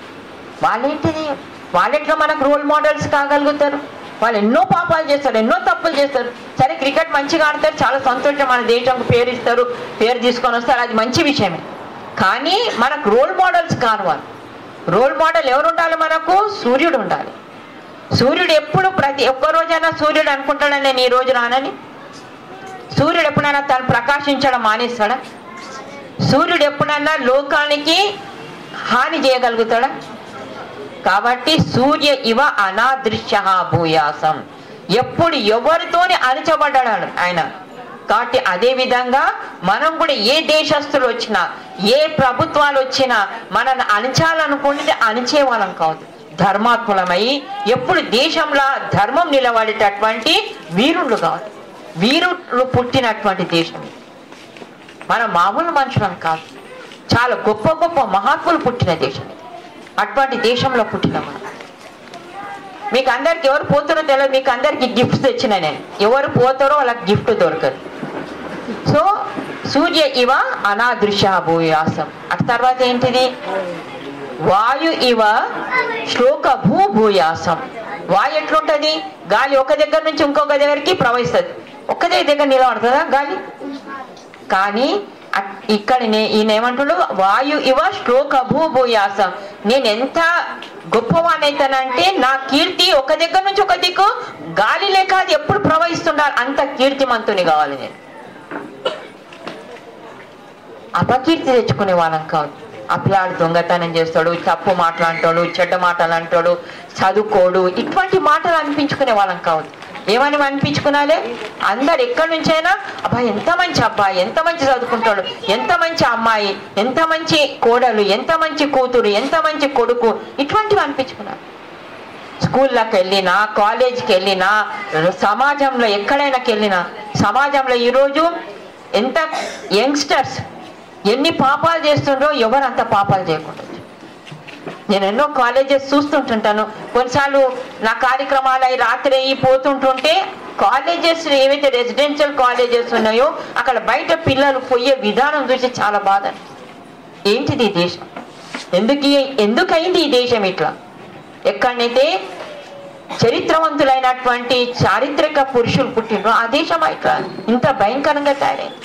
వాళ్ళెట్లా మనకు రోల్ మోడల్స్ కాగలుగుతారు? వాళ్ళు ఎన్నో పాపాలు చేస్తారు, ఎన్నో తప్పులు చేస్తారు. సరే క్రికెట్ మంచిగా ఆడతారు, చాలా సంతోషం, మన దేశంకు పేరు ఇస్తారు, పేరు తీసుకొని వస్తారు, అది మంచి విషయమే. కానీ మనకు రోల్ మోడల్స్ కావాలి. రోల్ మోడల్ ఎవరు ఉండాలి? మనకు సూర్యుడు ఉండాలి. సూర్యుడు ఎప్పుడు ప్రతి ఒక్క రోజైనా సూర్యుడు అనుకుంటాడా నేను ఈ రోజు రానని? సూర్యుడు ఎప్పుడైనా తను ప్రకాశించడం మానేస్తాడా? సూర్యుడు ఎప్పుడైనా లోకానికి హాని చేయగలుగుతాడా? కాబట్టి సూర్య ఇవ అనాదృశ్య భూయాసం, ఎప్పుడు ఎవరితోని అణచబడ్డాడు ఆయన. కాబట్టి అదే విధంగా మనం కూడా ఏ దేశస్తులు వచ్చినా, ఏ ప్రభుత్వాలు వచ్చినా మనల్ని అణచాలనుకుంటే అణచే వాళ్ళం కాదు. ధర్మాత్ములమై ఎప్పుడు దేశంలో ధర్మం నిలబడేటటువంటి వీరుళ్ళు కావాలి. వీరులు పుట్టినటువంటి దేశం. మనం మామూలు మనుషులం కాదు, చాలా గొప్ప గొప్ప మహాత్ములు పుట్టిన దేశం. అటువంటి దేశంలో పుట్టిన మనం. మీకు అందరికి ఎవరు పోతారో తెలియదు, మీకు అందరికి గిఫ్ట్స్ తెచ్చిన నేను. ఎవరు పోతారో వాళ్ళకి గిఫ్ట్ దొరకదు. సో సూర్య ఇవ అనాదృశ్య భూయాసం. అటు తర్వాత ఏంటిది? వాయు ఇవ శ్లోక భూయాసం. వాయు ఎట్లుంటది? గాలి ఒక దగ్గర నుంచి ఇంకొక దగ్గరికి ప్రవహిస్తుంది. ఒక్కదే దగ్గర నిలబడుతుందా గాలి? కానీ ఇక్కడ ఈయన ఏమంటుడు? వాయు ఇవ శ్లోక భూయాసం. నేను ఎంత గొప్పవానైతానంటే నా కీర్తి ఒక దగ్గర నుంచి ఒక దిక్కు గాలి లేక అది ఎప్పుడు ప్రవహిస్తుండాలి, అంత కీర్తిమంతుని కావాలి నేను. అపకీర్తి తెచ్చుకునే వాళ్ళం కాదు. అప్లాడు దొంగతనం చేస్తాడు, తప్పు మాట్లాంటాడు, చెడ్డ మాటలు అంటాడు, చదువుకోడు, ఇటువంటి మాటలు అనిపించుకునే వాళ్ళం కాదు. ఏమని అనిపించుకున్నాలే? అందరు ఎక్కడి నుంచైనా అబ్బాయి ఎంత మంచి అబ్బాయి, ఎంత మంచి చదువుకుంటాడు, ఎంత మంచి అమ్మాయి, ఎంత మంచి కోడలు, ఎంత మంచి కూతురు, ఎంత మంచి కొడుకు, ఇటువంటివి అనిపించుకున్నారు. స్కూల్లోకి వెళ్ళినా, కాలేజీకి వెళ్ళినా, సమాజంలో ఎక్కడైనాకి వెళ్ళినా, సమాజంలో ఈరోజు ఎంత యంగ్స్టర్స్ ఎన్ని పాపాలు చేస్తుండ్రో ఎవరు అంత పాపాలు చేయకుండా. నేను ఎన్నో కాలేజెస్ చూస్తుంటుంటాను. కొన్నిసార్లు నా కార్యక్రమాలు అవి రాత్రి అయ్యి పోతుంటుంటే కాలేజెస్ ఏవైతే రెసిడెన్షియల్ కాలేజెస్ ఉన్నాయో అక్కడ బయట పిల్లలు పోయే విధానం చూసి చాలా బాధ. ఏంటిది ఈ దేశం? ఎందుకైంది ఈ దేశం ఇట్లా? ఎక్కడైతే చరిత్రవంతులైనటువంటి చారిత్రక పురుషులు పుట్టినరు. ఆ దేశం ఇట్లా ఇంత భయంకరంగా తయారైంది.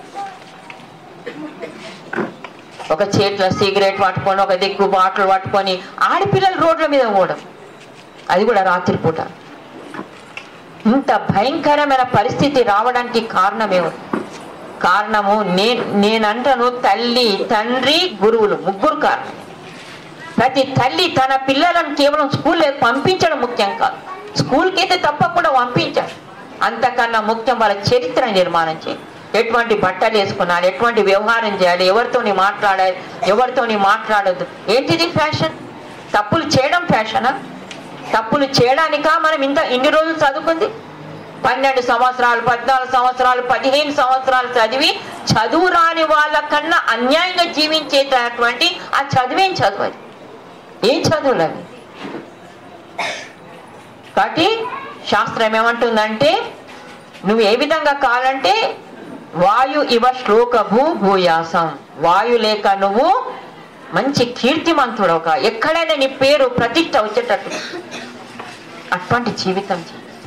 ఒక చేతిలో సిగరెట్ పట్టుకొని, ఒక దిక్కు బాటలు పట్టుకొని ఆడపిల్లలు రోడ్ల మీద పోవడం, అది కూడా రాత్రిపూట. ఇంత భయంకరమైన పరిస్థితి రావడానికి కారణమేమో? కారణము నేనంటాను, తల్లి, తండ్రి, గురువులు, ముగ్గురు కారణం. ప్రతి తల్లి తన పిల్లలను కేవలం స్కూల్లో పంపించడం ముఖ్యం కాదు, స్కూల్కి అయితే తప్పకుండా పంపించాలి. అంతకన్నా ముఖ్యం వాళ్ళ చరిత్ర నిర్మాణం చేయాలి. ఎటువంటి బట్టలు వేసుకున్నాను, ఎటువంటి వ్యవహారం చేయాలి, ఎవరితోని మాట్లాడాలి, ఎవరితోని మాట్లాడద్దు. ఏంటిది ఫ్యాషన్? తప్పులు చేయడం ఫ్యాషనా? తప్పులు చేయడానికా మనం ఇన్ని రోజులు చదువుకుంది? 12 సంవత్సరాలు, 14 సంవత్సరాలు, 15 సంవత్సరాలు చదివి చదువు రాని వాళ్ళకన్నా అన్యాయంగా జీవించేటటువంటి ఆ చదువేం చదువు? అది ఏం చదువులు అవి? కాబట్టి శాస్త్రం ఏమంటుందంటే, నువ్వు ఏ విధంగా కావాలంటే వాయు ఇవ శ్లోక భూయాసం, వాయు లేక నువ్వు మంచి కీర్తిమంతుడు, ఎక్కడైనా నీ పేరు ప్రతిష్ట వచ్చేటట్టు అటువంటి జీవితం.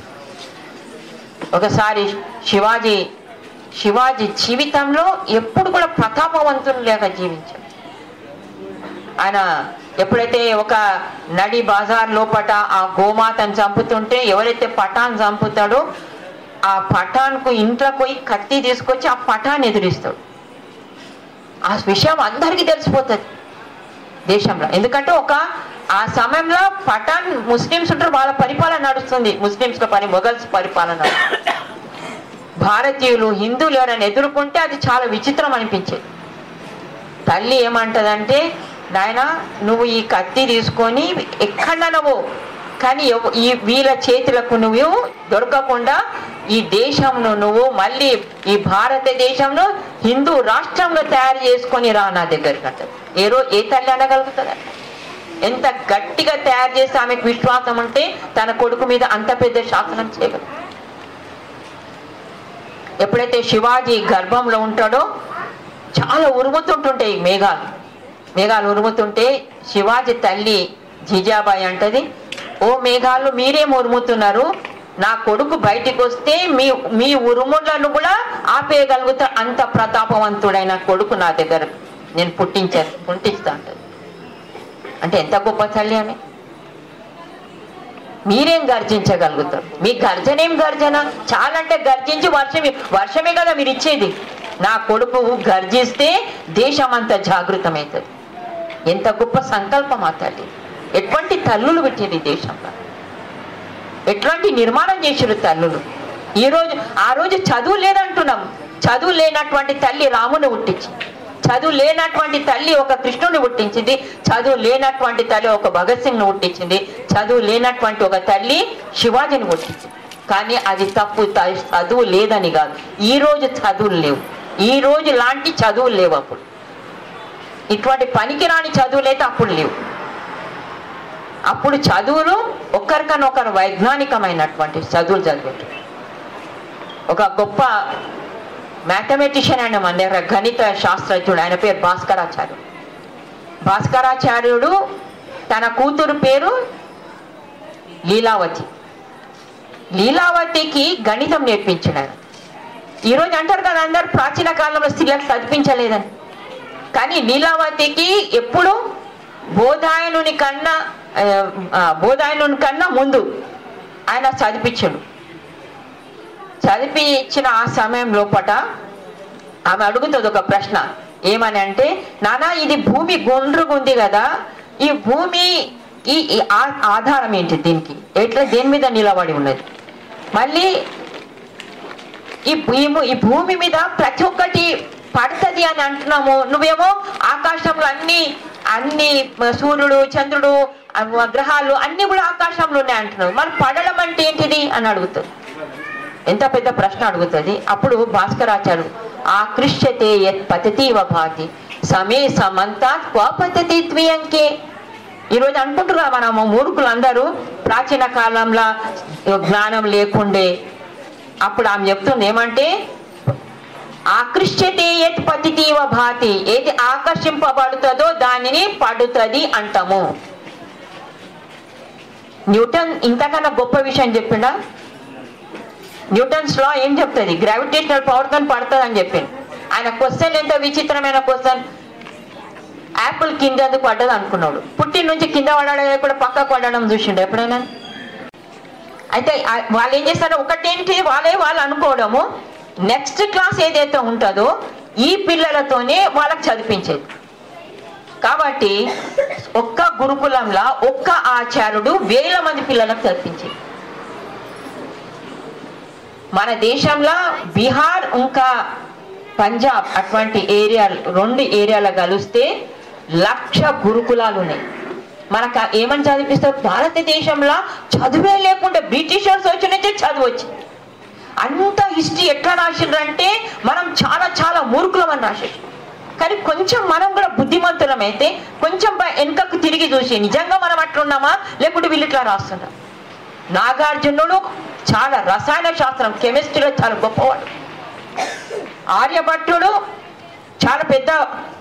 ఒకసారి శివాజీ జీవితంలో ఎప్పుడు కూడా ప్రతాపవంతులు లేక జీవించాడు. ఆయన ఎప్పుడైతే ఒక నడి బజార్ లోపట ఆ గోమాతను చంపుతుంటే, ఎవరైతే పఠాన్ చంపుతాడో ఆ పఠాన్కు ఇంట్లో పోయి కత్తి తీసుకొచ్చి ఆ పఠాన్ ఎదురిస్తాడు. ఆ విషయం అందరికీ తెలిసిపోతుంది దేశంలో. ఎందుకంటే ఆ సమయంలో పఠాన్ ముస్లిమ్స్ ఉంటారు, వాళ్ళ పరిపాలన నడుస్తుంది, ముస్లిమ్స్ మొఘల్స్ పరిపాలన. భారతీయులు, హిందువులు ఎవరైనా ఎదుర్కొంటే అది చాలా విచిత్రం అనిపించేది. తల్లి ఏమంటదంటే, నాయన నువ్వు ఈ కత్తి తీసుకొని ఎక్కడనవో, కానీ వీళ్ళ చేతులకు నువ్వు దొరకకుండా ఈ దేశంను నువ్వు మళ్ళీ ఈ భారతదేశంలో హిందూ రాష్ట్రంగా తయారు చేసుకొని రా నా దగ్గరికి అంటది. ఏ తల్లి అనగలుగుతుందా? ఎంత గట్టిగా తయారు చేసి ఆమెకు విశ్వాసం ఉంటే తన కొడుకు మీద అంత పెద్ద శాసనం చేయగలదు. ఎప్పుడైతే శివాజీ గర్భంలో ఉంటాడో చాలా ఉరుముతుంటుంటాయి మేఘాలు ఉరుముతుంటే శివాజీ తల్లి జిజాబాయి అంటది, ఓ మేఘాలు మీరేం ఉరుముతున్నారు, నా కొడుకు బయటికి వస్తే మీ ఉరుములను కూడా ఆపేయగలుగుతా, అంత ప్రతాపవంతుడైన కొడుకు నా దగ్గర నేను పుట్టిస్తా అంటది. అంటే ఎంత గొప్ప తల్లి అని. మీరేం గర్జించగలుగుతారు? మీ గర్జనేం గర్జన? చాలంటే గర్జించి వర్షమే కదా మీరు ఇచ్చేది. నా కొడుకు గర్జిస్తే దేశం అంతా జాగృతమవుతుంది. ఎంత గొప్ప సంకల్పం ఆ తల్లి. ఎటువంటి తల్లులు పెట్టింది దేశంలో, ఎట్లాంటి నిర్మాణం చేసిరు తల్లులు. ఆ రోజు చదువు లేదంటున్నాం. చదువు లేనటువంటి తల్లి రాముని పుట్టించింది, చదువు లేనటువంటి తల్లి ఒక కృష్ణుని పుట్టించింది, చదువు లేనటువంటి తల్లి ఒక భగత్ సింగ్ ను పుట్టించింది, చదువు లేనటువంటి ఒక తల్లి శివాజీని పుట్టించింది. కానీ అది తప్పు. చదువు లేదని కాదు, ఈ రోజు చదువులు లేవు, ఈ రోజు లాంటి చదువులు లేవు. అప్పుడు ఇటువంటి పనికిరాని చదువులు అయితే అప్పుడు లేవు. అప్పుడు చదువులు ఒకరికనొకరు వైజ్ఞానికమైనటువంటి చదువులు చదువుతారు. ఒక గొప్ప మ్యాథమెటిషియన్ అండి మన దగ్గర, గణిత శాస్త్రజ్ఞుడు, ఆయన పేరు భాస్కరాచార్యుడు. భాస్కరాచార్యుడు తన కూతురు పేరు లీలావతికి గణితం నేర్పించాడు ఆయన. ఈరోజు అంటారు కదా అందరు ప్రాచీన కాలంలో స్త్రీలకు చదివించలేదని, కానీ లీలావతికి ఎప్పుడు బోధాయనుని కన్నా ముందు ఆయన చదివించిన ఆ సమయం లోపట ఆమె అడుగుతుంది ఒక ప్రశ్న. ఏమని అంటే, నానా ఇది భూమి గుండ్రుగుంది కదా, ఈ భూమి ఈ ఆధారం ఏంటి, దీనికి దేని మీద నిలబడి ఉన్నది? మళ్ళీ ఈ భూమి మీద ప్రతి ఒక్కటి పడుతుంది అని అంటున్నాము, నువ్వేమో ఆకాశంలో అన్ని సూర్యుడు, చంద్రుడు, గ్రహాలు అన్ని కూడా ఆకాశంలో ఉన్నాయి అంటున్నావు, మరి పడడం అంటే ఏంటిది అని అడుగుతుంది. ఎంత పెద్ద ప్రశ్న అడుగుతుంది. అప్పుడు భాస్కరాచార్యుడు, ఆకృష్యతే యత్ పతతీవ భాతి సమే సమంతాత్ క్వ పతతి ద్వియంకే. ఈరోజు అనుకుంటున్నా మనము మూర్ఖులు అందరూ ప్రాచీన కాలంలో జ్ఞానం లేకుండే. అప్పుడు ఆమె చెప్తుంది ఏమంటే, ఆకృష్యతే యత్ పతితీవ భాతి, ఏది ఆకర్షింపబడుతుందో దానిని పడుతుంది అంటాము. న్యూటన్ ఇంతకన్నా గొప్ప విషయం చెప్పిండా? న్యూటన్స్ లా ఏం చెప్తుంది? గ్రావిటేషనల్ పవర్ తో పడుతుంది అని చెప్పింది. ఆయన క్వశ్చన్ ఎంత విచిత్రమైన క్వశ్చన్. యాపిల్ కింద ఎందుకు పడ్డది అనుకున్నాడు. పుట్టిన నుంచి కింద పడడం కూడా పక్కకు పడడం చూసిండు ఎప్పుడైనా? అయితే వాళ్ళు ఏం చేస్తారు, ఒకటేంటి వాళ్ళు అనుకోవడము, నెక్స్ట్ క్లాస్ ఏదైతే ఉంటుందో ఈ పిల్లలతోనే వాళ్ళకి చదివించేది. కాబట్టి ఒక్క గురుకులంలో ఒక్క ఆచార్యుడు 1000 మంది పిల్లలకు చదివించేది. మన దేశంలో బీహార్ ఇంకా పంజాబ్ అటువంటి ఏరియాలు 2 ఏరియాలు కలిస్తే 1,00,000 గురుకులాలు ఉన్నాయి. మనకు ఏమని చదివిస్తారు? భారతదేశంలో చదువే లేకుండా బ్రిటిషర్స్ వచ్చి నుంచే చదువు వచ్చింది. అంత హిస్టరీ ఎట్లా రాసిండ్రంటే మనం చాలా చాలా మూర్ఖులమని రాసేసాం. కానీ కొంచెం మనం కూడా బుద్ధిమంతులం అయితే కొంచెం వెనుకకు తిరిగి చూసి నిజంగా మనం అట్లున్నామా లేకుంటే వీళ్ళు ఇట్లా రాస్తున్నాం. నాగార్జునుడు చాలా రసాయన శాస్త్రం కెమిస్ట్రీలో చాలా గొప్పవాడు. ఆర్యభట్టుడు చాలా పెద్ద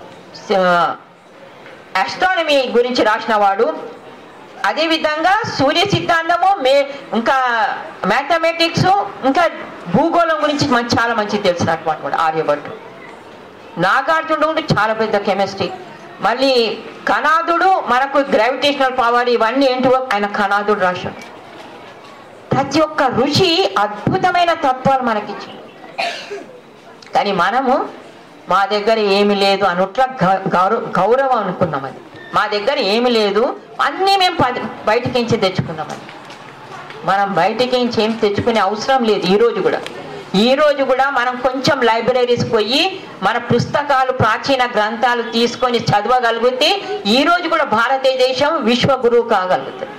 ఆస్ట్రానమీ గురించి రాసిన వాడు. అదేవిధంగా సూర్య సిద్ధాంతము ఇంకా మ్యాథమెటిక్స్ ఇంకా భూగోళం గురించి చాలా మంచి తెలిసినటువంటి వాడు ఆర్యభట్టు. నాగార్జునుడు చాలా పెద్ద కెమిస్ట్రీ. మళ్ళీ కణాదుడు మనకు గ్రావిటేషనల్ పవర్ ఇవన్నీ ఏంటివో ఆయన కణాదుడు రాశాడు. ప్రతి ఒక్క ఋషి అద్భుతమైన తత్వాలు మనకిచ్చాడు. కానీ మనము మా దగ్గర ఏమి లేదు అనుట్లా గౌరవం అనుకున్నాం. అది మా దగ్గర ఏమి లేదు, అన్నీ మేము బయటికించి తెచ్చుకున్నామని. మనం బయటికించి ఏం తెచ్చుకునే అవసరం లేదు. ఈ రోజు కూడా మనం కొంచెం లైబ్రరీస్ పోయి మన పుస్తకాలు ప్రాచీన గ్రంథాలు తీసుకొని చదవగలిగితే ఈ రోజు కూడా భారతదేశం విశ్వగురువు కాగలుగుతుంది.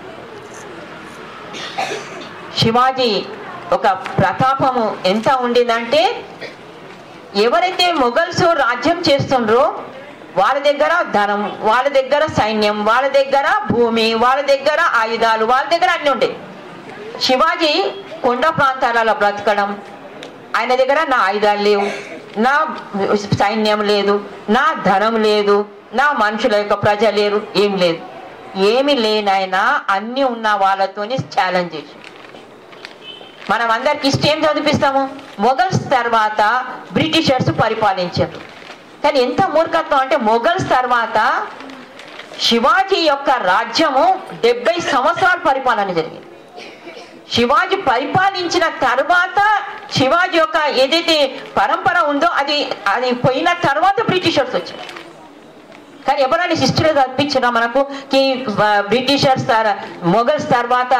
శివాజీ ఒక ప్రతాపము ఎంత ఉండిందంటే, ఎవరైతే మొఘల్స్ రాజ్యం చేస్తుండ్రో వాళ్ళ దగ్గర ధనం, వాళ్ళ దగ్గర సైన్యం, వాళ్ళ దగ్గర భూమి, వాళ్ళ దగ్గర ఆయుధాలు, వాళ్ళ దగ్గర అన్ని ఉండేవి. శివాజీ కొండ ప్రాంతాలలో బ్రతకడం, ఆయన దగ్గర నా ఆయుధాలు లేవు, నా సైన్యం లేదు, నా ధనం లేదు, నా మనుషుల యొక్క ప్రజ లేరు, ఏం లేదు. ఏమి లేనైనా అన్ని ఉన్న వాళ్ళతోని ఛాలెంజ్ చేసి మనం అందరికి ఇష్టం చదివిస్తాము. మొఘల్స్ తర్వాత బ్రిటిషర్స్ పరిపాలించారు. కానీ ఎంత మూర్ఖత్వం అంటే మొఘల్స్ తర్వాత శివాజీ యొక్క రాజ్యము 70 సంవత్సరాలు పరిపాలన జరిగింది. శివాజీ పరిపాలించిన తర్వాత శివాజీ యొక్క ఏదైతే పరంపర ఉందో అది పోయిన తర్వాత బ్రిటిషర్స్ వచ్చారు. కానీ ఎవరైనా హిస్టరీలో చదివించినా మనకు బ్రిటిషర్స్ మొఘల్స్ తర్వాత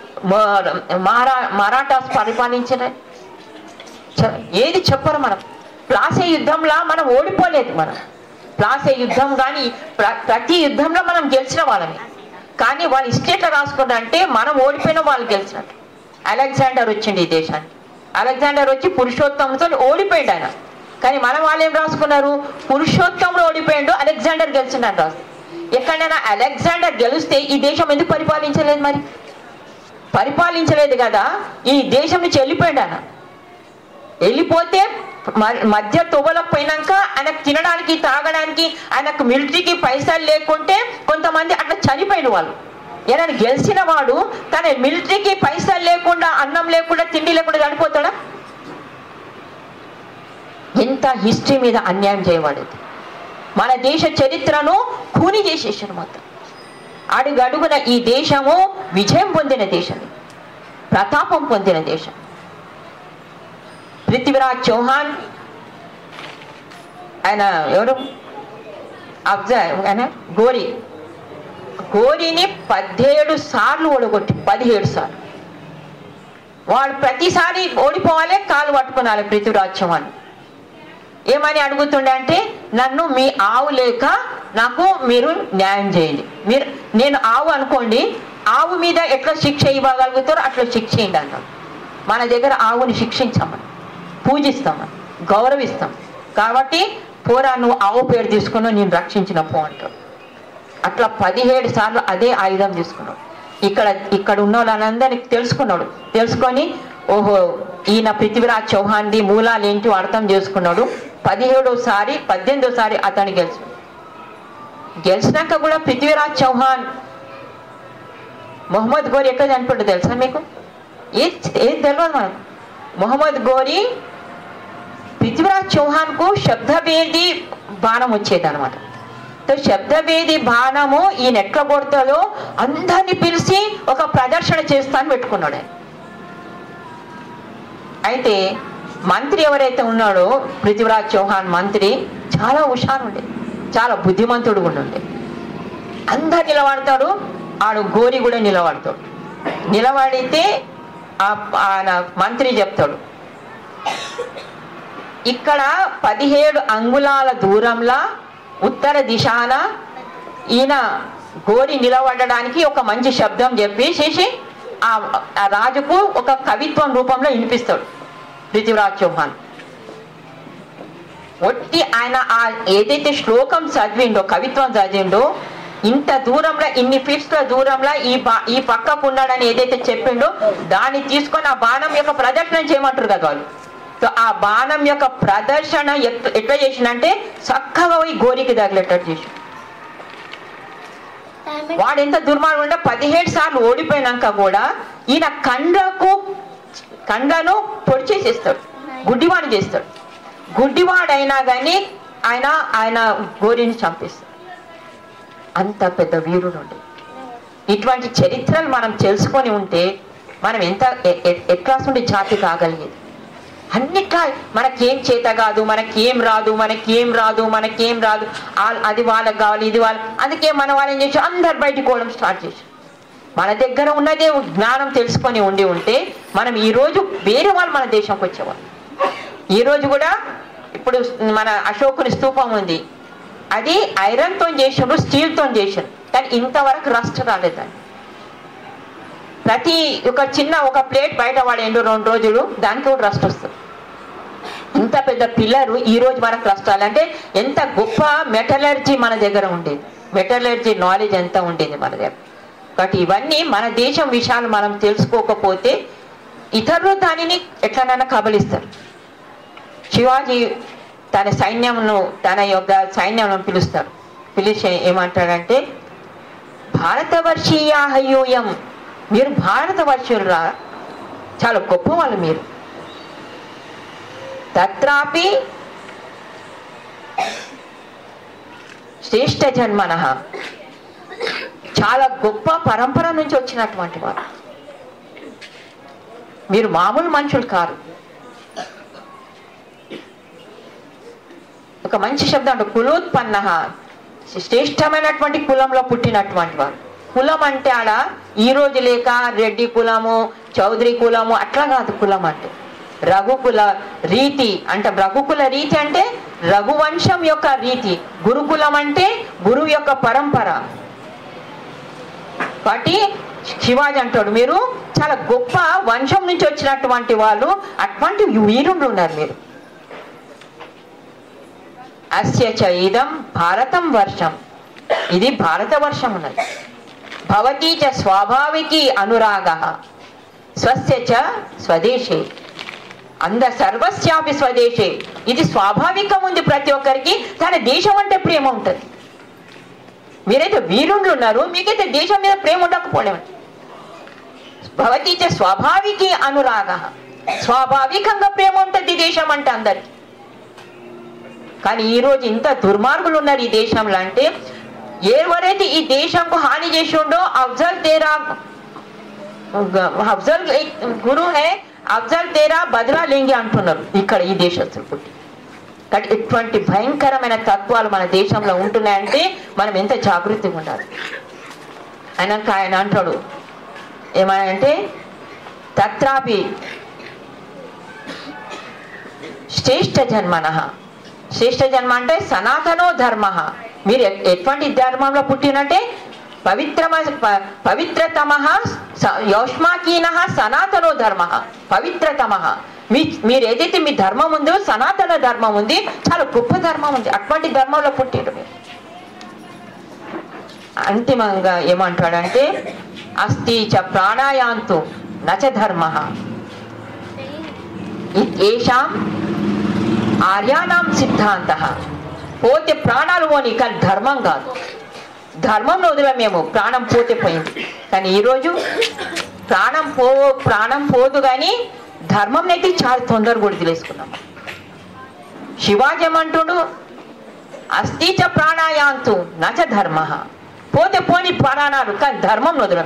మరాఠాస్ పరిపాలించిన ఏది చెప్పరు. మనం ప్లాసే యుద్ధంలో మనం ఓడిపోలేదు. మనం ప్లాసే యుద్ధం కానీ ప్రతి యుద్ధంలో మనం గెలిచిన వాళ్ళని. కానీ వాళ్ళు ఇస్టేట్లో రాసుకున్నారంటే మనం ఓడిపోయిన వాళ్ళు గెలిచినట్టు. అలెగ్జాండర్ వచ్చింది ఈ దేశానికి. అలెగ్జాండర్ వచ్చి పురుషోత్తముతో ఓడిపోయాడు ఆయన. కానీ మన వాళ్ళు ఏం రాసుకున్నారు? పురుషోత్తముడు ఓడిపోయాడు, అలెగ్జాండర్ గెలిచినట్టు రాసు. ఎక్కడైనా అలెగ్జాండర్ గెలిస్తే ఈ దేశం ఎందుకు పరిపాలించలేదు? మరి పరిపాలించలేదు కదా, ఈ దేశం నుంచి వెళ్ళిపోయాడు ఆయన. వెళ్ళిపోతే మధ్య తొవ్వలకు పోయినాక ఆయనకు తినడానికి తాగడానికి ఆయనకు మిలిటరీకి పైసలు లేకుంటే కొంతమంది అట్లా చనిపోయిన వాళ్ళు. ఏదైనా గెలిచిన వాడు తన మిలిటరీకి పైసలు లేకుండా, అన్నం లేకుండా, తిండి లేకుండా చనిపోతాడా? ఎంత హిస్టరీ మీద అన్యాయం చేయబడేది. మన దేశ చరిత్రను ఖూనీ చేసేసారు మొత్తం. అడుగడుగున ఈ దేశము విజయం పొందిన దేశం, ప్రతాపం పొందిన దేశం. పృథ్వీరాజ్ చౌహాన్ ఆయన ఎవరు? ఆయన గోరీని 17 సార్లు ఓడగొట్టి 17 సార్లు. వాడు ప్రతిసారి ఓడిపోవాలి, కాలు పట్టుకోవాలి. పృథ్వీరాజ్ చౌహాన్ ఏమని అడుగుతుండే అంటే, నన్ను మీ ఆవు లేక నాకు మీరు న్యాయం చేయండి. నేను ఆవు అనుకోండి, ఆవు మీద ఎట్లా శిక్ష ఇవ్వగలుగుతారో అట్లా శిక్ష చేయండి అన్నాడు. మన దగ్గర ఆవుని శిక్షించామని, పూజిస్తామని, గౌరవిస్తాం. కాబట్టి పోరా నువ్వు ఆవు పేరు తీసుకున్నావు, నేను రక్షించిన పో అంటాడు. అట్లా 17 సార్లు అదే ఆయుధం తీసుకున్నాడు. ఇక్కడ ఉన్న వాళ్ళందరినీ తెలుసుకొని ఓహో ఈయన పృథ్వీరాజ్ చౌహాన్ది మూలాలు ఏంటి అర్థం చేసుకున్నాడు. 18వ సారి అతను గెలిచినాక కూడా పృథ్వీరాజ్ చౌహాన్ మొహమ్మద్ గోరి ఎక్కడ చనిపోయాడు తెలుసా మీకు? ఏది తెలియదు మనకు. మొహమ్మద్ గోరి పృథ్వీరాజ్ చౌహాన్కు శబ్దభేది బాణం వచ్చేదన్నమాట. శబ్దభేది బాణము ఈయన ఎట్లా కొడతాడో అందరినీ పిలిచి ఒక ప్రదర్శన చేస్తాను పెట్టుకున్నాడు ఆయన. అయితే మంత్రి ఎవరైతే ఉన్నాడో పృథ్వీరాజ్ చౌహాన్ మంత్రి చాలా హుషారు ఉండే, చాలా బుద్ధిమంతుడు కూడా ఉండే. అందరు నిలబడతాడు, ఆడు గోరి కూడా నిలబడతాడు. నిలబడితే ఆయన మంత్రి చెప్తాడు, ఇక్కడ 17 అంగుళాల దూరంలో ఉత్తర దిశాన ఈయన గోరి నిలబడడానికి ఒక మంచి శబ్దం చెప్పేసి ఆ రాజుకు ఒక కవిత్వం రూపంలో వినిపిస్తాడు పృథ్వీరాజ్ చౌహాన్. ఒట్టి ఆయన ఏదైతే శ్లోకం చదివిండో, కవిత్వం చదివిండో, ఇంత దూరంలో ఇన్ని ఫీట్స్ల దూరంలో ఈ పక్కకు ఉన్నాడని ఏదైతే చెప్పిండో దాన్ని తీసుకొని ఆ బాణం యొక్క ప్రదర్శన చేయమంటారు కదా వాళ్ళు. సో ఆ బాణం యొక్క ప్రదర్శన ఎట్లా చేసిందంటే చక్కగా పోయి గోరికి తగిలేటట్టు చేసి, వాడు ఎంత దుర్మార్గం ఉంటే 17 సార్లు ఓడిపోయినాక కూడా ఈయన కండ్లను పొడిచేసేస్తాడు, గుడ్డివాడు చేస్తాడు. గుడ్డివాడైనా కానీ ఆయన గోరిని చంపేస్తాడు. అంత పెద్ద వీరుడు ఉండే. ఇటువంటి చరిత్రలు మనం తెలుసుకొని ఉంటే మనం ఎట్లా ఉండే జాతి కాగలిగేది. అన్నిట్లా మనకేం చేత కాదు, మనకేం రాదు, అది వాళ్ళకి కావాలి, ఇది వాళ్ళు. అందుకే మన వాళ్ళు ఏం చేసి అందరు బయటికి పోవడం స్టార్ట్ చేసి, మన దగ్గర ఉన్నదే జ్ఞానం తెలుసుకొని ఉంటే మనం ఈరోజు వేరే వాళ్ళు మన దేశంకి వచ్చేవాళ్ళు. ఈరోజు కూడా ఇప్పుడు మన అశోకుని స్తూపం ఉంది, అది ఐరన్తో చేసిండ్రు, స్టీల్తో చేసిండ్రు, కానీ ఇంతవరకు రస్ట్ రాలేదండి. ప్రతి ఒక ప్లేట్ బయట వాడేండు 2 రోజులు, దానికి కూడా రస్ట్ వస్తుంది. ఇంత పెద్ద పిల్లరు ఈ రోజు మనకు రస్ట్ రాలంటే ఎంత గొప్ప మెటలర్జీ మన దగ్గర ఉండేది, మెటలర్జీ నాలెడ్జ్ ఎంత ఉండేది మన దగ్గర. కాబట్టి ఇవన్నీ మన దేశం విషయాలు మనం తెలుసుకోకపోతే ఇతరులు దానిని ఎట్లనైనా కబలిస్తారు. శివాజీ తన యొక్క సైన్యంను పిలుస్తారు. పిలిచి ఏమంటాడంటే, భారతవర్షీయాహయూయం, మీరు భారతవర్షులురా, చాలా గొప్ప వాళ్ళు మీరు. తత్రాపి శ్రేష్ఠ జన్మనః, చాలా గొప్ప పరంపర నుంచి వచ్చినటువంటి వారు మీరు, మామూలు మనుషులు కారు. ఒక మంచి శబ్దం అంటే కులోత్పన్న, శ్రేష్టమైనటువంటి కులంలో పుట్టినటువంటి వారు. కులం అంటే ఆడ ఈ రోజు లేక రెడ్డి కులము, చౌదరి కులము అట్లా కాదు. కులం అంటే రఘుకుల రీతి, అంటే రఘుకుల రీతి అంటే రఘువంశం యొక్క రీతి. గురుకులం అంటే గురువు యొక్క పరంపర. కాబట్టి శివాజీ అంటాడు, మీరు చాలా గొప్ప వంశం నుంచి వచ్చినటువంటి వాళ్ళు, అటువంటి వీరులు ఉన్నారు మీరు. అస్య చ ఇదం భారతం వర్షం, ఇది భారత వర్షం ఉన్నది. భవతి చ స్వాభావికి అనురాగ స్వస్య చ స్వదేశే సర్వస్యాపి స్వదేశే, ఇది స్వాభావికం ఉంది ప్రతి ఒక్కరికి. తన దేశం అంటే ప్రేమ ఉంటుంది. మీరైతే వీరుండ్లు ఉన్నారు, మీకైతే దేశం మీద ప్రేమ ఉండకపోవడం. భవతి చ స్వాభావికి అనురాగ, స్వాభావికంగా ప్రేమ ఉంటుంది దేశం అంటే అందరికి. కానీ ఈరోజు ఇంత దుర్మార్గులు ఉన్నారు ఈ దేశంలో. అంటే ఎవరైతే ఈ దేశంకు హాని చేసి ఉండో అఫ్జల్ గురు హే, అఫ్జల్ తేరా బదలా లేంగి అంటున్నారు ఇక్కడ ఈ దేశస్తులు పుట్టి. కానీ ఇటువంటి భయంకరమైన తత్వాలు మన దేశంలో ఉంటున్నాయంటే మనం ఎంత జాగృతిగా ఉండాలి. ఆయన అంటాడు ఏమనంటే, తత్రాపి శ్రేష్ఠ జన్మనః, శ్రేష్ఠ జన్మ అంటే సనాతనో ధర్మ. మీరు ఎటువంటి ధర్మంలో పుట్టినంటే పవిత్రతమ యోష్మాకీన సనాతనో ధర్మ, పవిత్రతమ. మీరు ఏదైతే మీ ధర్మం ఉందో సనాతన ధర్మం ఉంది, చాలా గొప్ప ధర్మం ఉంది, అటువంటి ధర్మంలో పుట్టిరు మీరు. అంతిమంగా ఏమంటాడంటే, అస్తి చ ప్రాణాయాంతు నచ ధర్మ, ఏషాం ఆర్యానాం సిద్ధాంత. పోతే ప్రాణాలు పోని, కానీ ధర్మం కాదు. ధర్మం వదిలే మేము, ప్రాణం పోతే పోయింది. కానీ ఈరోజు ప్రాణం పోదు కానీ ధర్మం అయితే చాలా తొందరగా కూడా తెలుసుకున్నాం. శివాజీ ఏమంటుడు, అస్థిచ ప్రాణాయాంతు నచ ధర్మ, పోతే పోని ప్రాణాలు కానీ ధర్మం వదలం.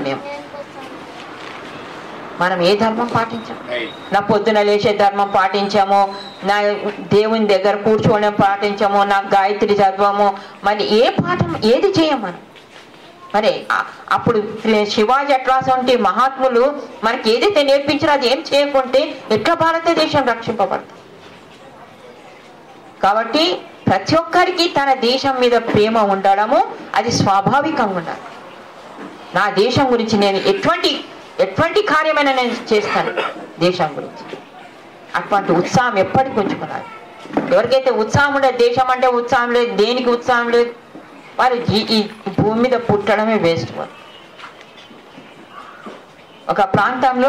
మనం ఏ ధర్మం పాటించాము? నా పొద్దున లేచే ధర్మం పాటించాము, నా దేవుని దగ్గర కూర్చోవడం పాటించాము, నా గాయత్రి చదవము, మరి ఏ పాఠం ఏది చేయం మనం? మరి అప్పుడు శివాజీ అట్లాంటి మహాత్ములు మనకి ఏదైతే నేర్పించారో అది ఏం చేయకుంటే ఎట్లా భారతదేశం రక్షింపబడుతుంది? కాబట్టి ప్రతి ఒక్కరికి తన దేశం మీద ప్రేమ ఉండడము అది స్వాభావికంగా ఉండాలి. నా దేశం గురించి నేను ఎటువంటి కార్యమైనా నేను చేస్తాను దేశం గురించి. అటువంటి ఉత్సాహం ఎప్పటికీ ఉంచుకున్నాను. ఎవరికైతే ఉత్సాహం ఉండదు, దేశం అంటే ఉత్సాహం లేదు, దేనికి ఉత్సాహం లేదు, వారు ఈ భూమి మీద పుట్టడమే వేస్ట్. ఒక ప్రాంతంలో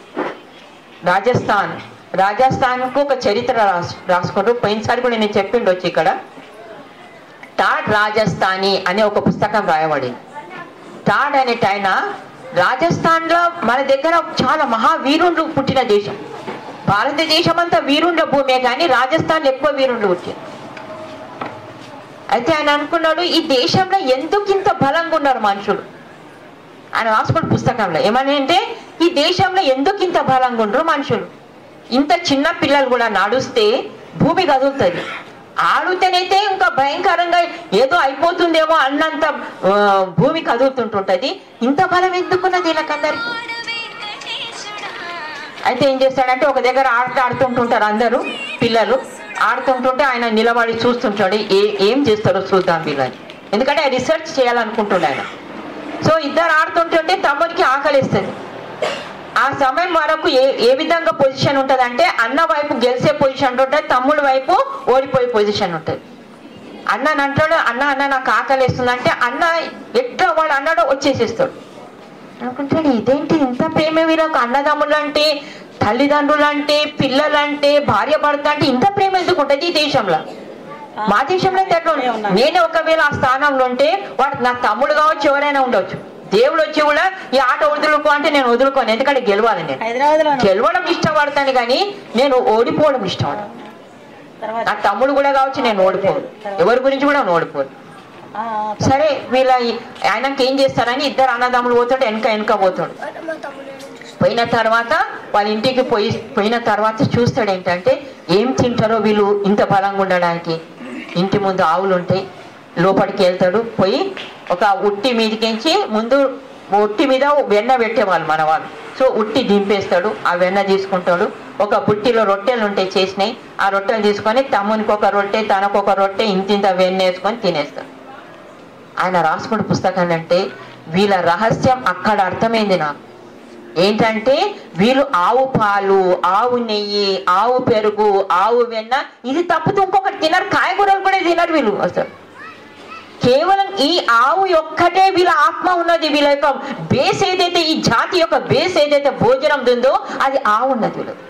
రాజస్థాన్కు ఒక చరిత్ర రాసుకుంటూ పోయినసారి కూడా నేను చెప్పిండొచ్చు. ఇక్కడ టాడ్ రాజస్థానీ అనే ఒక పుస్తకం రాయబడింది. టాడ్ అనేట ఆయన రాజస్థాన్ లో మన దగ్గర చాలా మహావీరుండ్లు పుట్టిన దేశం. భారతదేశం అంతా వీరుండ్ల భూమే కానీ రాజస్థాన్ ఎక్కువ వీరుండ్లు పుట్టింది. అయితే ఆయన అనుకున్నాడు, ఈ దేశంలో ఎందుకు ఇంత బలంగా ఉన్నారు మనుషులు? ఆయన రాసుకున్న పుస్తకంలో ఏమని అంటే, ఈ దేశంలో ఎందుకు ఇంత బలంగా ఉండరు మనుషులు? ఇంత చిన్న పిల్లలు కూడా నడుస్తే భూమి కదులుతుంది, ఆడుతేనైతే ఇంకా భయంకరంగా ఏదో అయిపోతుందేమో అన్నంత భూమి కదులుతుంటుంటది. ఇంత బలం ఎందుకున్నది వీళ్ళకందరికి? అయితే ఏం చేస్తాడంటే, ఒక దగ్గర ఆడుతుంటుంటారు అందరూ పిల్లలు, ఆడుతుంటుంటే ఆయన నిలబడి చూస్తుంటాడు, ఏం చేస్తారో చూద్దాం వీళ్ళని. ఎందుకంటే రీసెర్చ్ చేయాలనుకుంటుండే ఆయన. సో ఇద్దరు ఆడుతుంటుంటే తమ్ముడికి ఆకలిస్తుంది. ఆ సమయం వరకు ఏ విధంగా పొజిషన్ ఉంటుంది అంటే, అన్న వైపు గెలిచే పొజిషన్ ఉంటుంది, తమ్ముడు వైపు ఓడిపోయే పొజిషన్ ఉంటుంది. అన్న అంటాడు, అన్న నాకు ఆకలిస్తుంది అంటే అన్న ఎట్లా వాడు అన్నాడో వచ్చేసేస్తాడు. అనుకుంటాడు, ఇదేంటి ఇంత ప్రేమ వీళ్ళకు, అన్నదమ్ములు అంటే, తల్లిదండ్రులు అంటే, పిల్లలంటే, భార్య భర్త అంటే ఇంత ప్రేమ ఎందుకు ఉంటుంది ఈ దేశంలో? మా దేశంలో అయితే అట్లా. నేను ఒకవేళ ఆ స్థానంలో ఉంటే వాడు నా తమ్ముడు కావచ్చు, ఎవరైనా ఉండొచ్చు, దేవుడు వచ్చి కూడా ఈ ఆట వదులుకో అంటే నేను వదులుకోను. ఎందుకంటే గెలవాలి, నేను గెలవడం ఇష్టపడతాను కానీ నేను ఓడిపోవడం ఇష్టపడను. నా తమ్ముడు కూడా కావచ్చు, నేను ఓడిపోను, ఎవరి గురించి కూడా ఓడిపోను. సరే వీళ్ళ ఆయనకి ఏం చేస్తారని ఇద్దరు అన్నదమ్ములు పోతాడు, వెనక పోతాడు. పోయిన తర్వాత వాళ్ళ ఇంటికి పోయిన తర్వాత చూస్తాడు ఏంటంటే, ఏం తింటారో వీళ్ళు ఇంత బలంగా ఉండడానికి. ఇంటి ముందు ఆవులు ఉంటాయి, లోపలికి వెళ్తాడు, పోయి ఒక ఉట్టి మీదకించి, ముందు ఉట్టి మీద వెన్న పెట్టేవాళ్ళు మన వాళ్ళు. సో ఉట్టి దింపేస్తాడు, ఆ వెన్న తీసుకుంటాడు. ఒక బుట్టిలో రొట్టెలు ఉంటాయి చేసినాయి, ఆ రొట్టెలు తీసుకొని తమ్మునికి ఒక రొట్టె, తనకు ఒక రొట్టె, ఇంత వెన్న వేసుకొని తినేస్తాడు. ఆయన రాసుకున్న పుస్తకం అంటే వీళ్ళ రహస్యం అక్కడ అర్థమైంది నాకు. ఏంటంటే వీళ్ళు ఆవు పాలు, ఆవు నెయ్యి, ఆవు పెరుగు, ఆవు వెన్న ఇది తప్పుతూ ఇంకొకటి తినరు, కాయగూరలు కూడా తినరు వీళ్ళు. అసలు కేవలం ఈ ఆవు ఒక్కటే వీళ్ళ ఆత్మ ఉన్నది. వీళ్ళ యొక్క బేస్ ఏదైతే, ఈ జాతి యొక్క బేస్ ఏదైతే భోజనం ఉందో అది ఆవు ఉన్నది వీళ్ళది.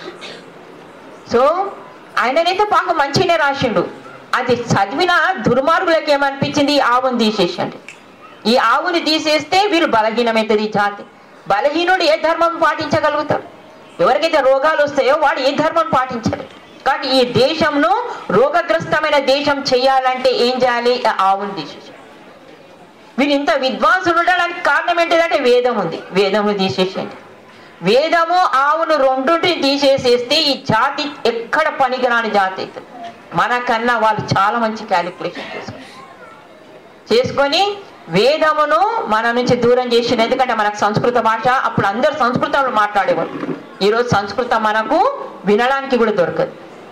సో ఆయననైతే పాపం మంచిగానే రాసిండు. అది చదివిన దుర్మార్గులకు ఏమనిపించింది, ఈ ఆవుని తీసేసండి. ఈ ఆవుని తీసేస్తే వీళ్ళు బలహీనమవుతుంది ఈ జాతి. బలహీనుడు ఏ ధర్మం పాటించగలుగుతాడు? ఎవరికైతే రోగాలు వస్తాయో వాడు ఏ ధర్మం పాటించాడు. కాబట్టి ఈ దేశంను రోగగ్రస్తమైన దేశం చేయాలంటే ఏం చేయాలి? ఆవుని తీసేసి. వీళ్ళు ఇంత విద్వాంసులు ఉండడానికి కారణం ఏంటిదంటే వేదం ఉంది, వేదము తీసేసేయండి. వేదము ఆవును రెండుంటిని తీసేసేస్తే ఈ జాతి ఎక్కడ పనికిరాని జాతి అవుతుంది. మనకన్నా వాళ్ళు చాలా మంచి క్యాలిక్యులేషన్ చేసుకొని వేదమును మన నుంచి దూరం చేసింది. ఎందుకంటే మనకు సంస్కృత భాష, అప్పుడు అందరు సంస్కృతంలో మాట్లాడేవారు. ఈరోజు సంస్కృతం మనకు వినడానికి కూడా దొరకదు.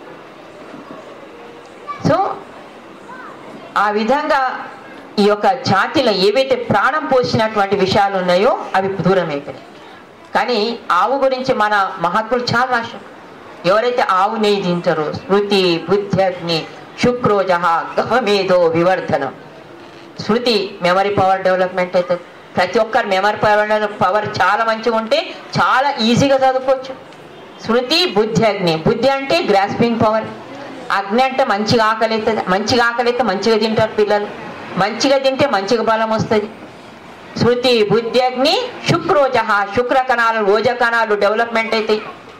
సో ఆ విధంగా ఈ యొక్క జాతిలో ఏవైతే ప్రాణం పోసినటువంటి విషయాలు ఉన్నాయో అవి దూరం అయిపోయాయి. కానీ ఆవు గురించి మన మహాత్ములు చాలా రాశారు. ఎవరైతే ఆవు నెయ్యి తింటారో స్మృతి బుద్ధ్యగ్ని శుక్రోజ గహమేదో వివర్ధనం. శృతి మెమరీ పవర్ డెవలప్మెంట్ అవుతుంది. ప్రతి ఒక్కరు మెమరీ పవర్ చాలా మంచిగా ఉంటే చాలా ఈజీగా చదువుకోవచ్చు. శృతి బుద్ధి అగ్ని. బుద్ధి అంటే గ్రాస్పింగ్ పవర్, అగ్ని అంటే మంచిగా ఆకలి అవుతుంది. మంచిగా ఆకలి అయితే మంచిగా తింటారు పిల్లలు, మంచిగా తింటే మంచిగా బలం వస్తుంది. స్మృతి బుద్ధి అగ్ని శుక్రోజ, శుక్ర కణాలు ఓజ కణాలు డెవలప్మెంట్ అవుతాయి.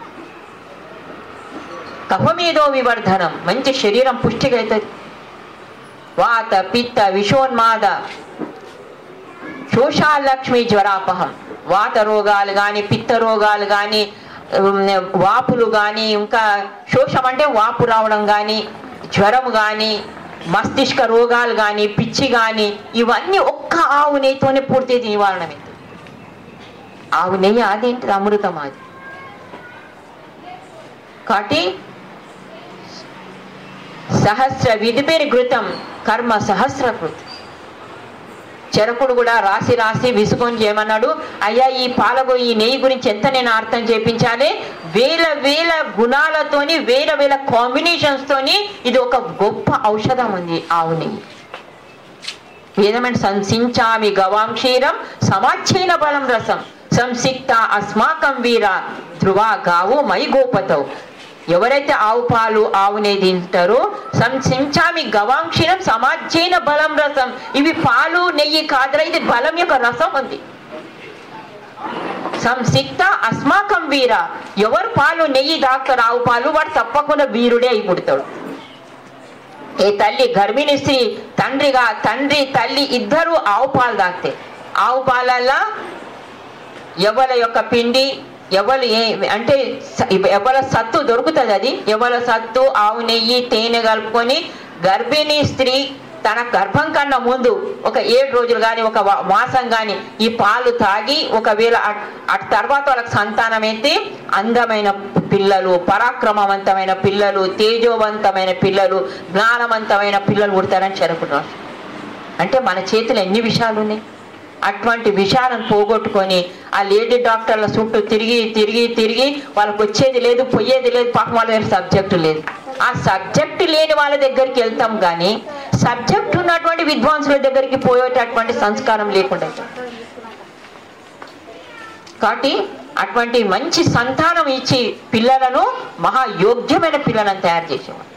కఫమేదో వివర్ధనం, మంచి శరీరం పుష్టిగా అవుతుంది. వాత పిత్త విషోన్మాద శోషాలక్ష్మి జ్వరాపహం, వాత రోగాలు కానీ పిత్త రోగాలు కానీ వాపులు కానీ ఇంకా శోషం అంటే వాపు రావడం కానీ జ్వరం కానీ మస్తిష్క రోగాలు కానీ పిచ్చి కానీ ఇవన్నీ ఒక్క ఆవు నెయ్యితోనే పూర్తి నివారణ అవుతుంది. ఆవు నెయ్యి అదేంటిది అమృతం అది. కాబట్టి సహస్ర విధిపేరి ఘృతం కర్మ సహస్రకృతం. చరకుడు కూడా రాసి రాసి విసుకొని చేయమన్నాడు. అయ్యా ఈ పాలకు ఈ నెయ్యి గురించి ఎంత నేను అర్థం చేయించాలి, వేల వేల గుణాలతోని వేల వేల కాంబినేషన్స్ తోని ఇది ఒక గొప్ప ఔషధం ఉంది ఆవు నెయ్యి. ఏదమంటే సంసించామి గవాం క్షీరం సమాచ్ఛైన బలం రసం సంసిక్త అస్మాకం వీర ధ్రువ గావు మై గోపతవు. ఎవరైతే ఆవు పాలు ఆవు నెయ్యి తింటారో సంసించామి గవాం క్షీరం సమాజ్జైన బలం రసం, ఇవి పాలు నెయ్యి కాదురా, ఇది బలం యొక్క రసం ఉంది. సంసిక్త అస్మాకం వీర, ఎవరు పాలు నెయ్యి దాక్తారు ఆవు పాలు వాడు తప్పకుండా వీరుడే అయి పుడతాడు. ఏ తల్లి గర్భిణీ స్త్రీ తండ్రి తల్లి ఇద్దరు ఆవు పాలు దాక్తే ఆవు పాలల్లా ఎవల యొక్క పిండి ఎవరు అంటే ఎవల సత్తు దొరుకుతుంది. అది ఎవల సత్తు ఆవు నెయ్యి తేనె కలుపుకొని గర్భిణీ స్త్రీ తన గర్భం కన్నా ముందు ఒక 7 రోజులు కానీ ఒక మాసం కానీ ఈ పాలు తాగి ఒకవేళ అటు తర్వాత వాళ్ళకి సంతానం అయితే అందమైన పిల్లలు, పరాక్రమవంతమైన పిల్లలు, తేజోవంతమైన పిల్లలు, జ్ఞానవంతమైన పిల్లలు పుడతారని చెరుకున్నారు. అంటే మన చేతిలో ఎన్ని విషయాలు ఉన్నాయి. అటువంటి విషయాలను పోగొట్టుకొని ఆ లేడీ డాక్టర్ల చుట్టూ తిరిగి తిరిగి తిరిగి వాళ్ళకి వచ్చేది లేదు పోయేది లేదు, పాపం వాళ్ళ దగ్గర సబ్జెక్టు లేదు. ఆ సబ్జెక్టు లేని వాళ్ళ దగ్గరికి వెళ్తాం కానీ సబ్జెక్ట్ ఉన్నటువంటి విద్వాంసుల దగ్గరికి పోయేటటువంటి సంస్కారం లేకుండా. కాబట్టి అటువంటి మంచి సంతానం ఇచ్చి పిల్లలను మహాయోగ్యమైన పిల్లలను తయారు చేసేవారు.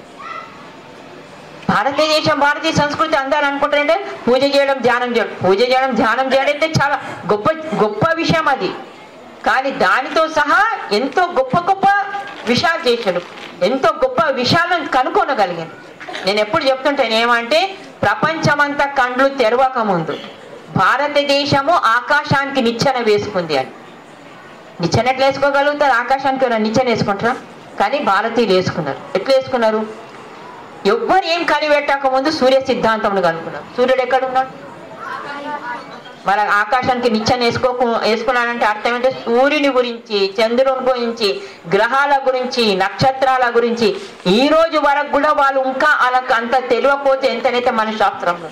భారతీయ సంస్కృతి అందరూ అనుకుంటారంటే పూజ చేయడం ధ్యానం చేయడం అంటే చాలా గొప్ప విషయం అది. కానీ దానితో సహా ఎంతో గొప్ప విషయాలు చేశాడు, ఎంతో గొప్ప విషయాలను కనుక్కోనగలిగాను. నేను ఎప్పుడు చెప్తుంటాను ఏమంటే ప్రపంచమంతా కండ్లు తెరవక ముందు భారతదేశము ఆకాశానికి నిచ్చెన వేసుకుంది అని. నిచ్చెన ఎట్లా వేసుకోగలుగుతారు? ఆకాశానికి నిచ్చెన వేసుకుంటారా? కానీ భారతీయులు వేసుకున్నారు. ఎట్లా వేసుకున్నారు? ఎవ్వరు ఏం కనిపెట్టక ముందు సూర్య సిద్ధాంతం కనుక్కున్నారు. సూర్యుడు ఎక్కడున్నాడు? మన ఆకాశానికి నిచ్చెన వేసుకున్నాడంటే అర్థం ఏంటంటే సూర్యుని గురించి, చంద్రుని గురించి, గ్రహాల గురించి, నక్షత్రాల గురించి ఈ రోజు వరకు కూడా వాళ్ళు ఇంకా వాళ్ళకి అంత తెలియకపోతే ఎంతనైతే మన శాస్త్రంలో.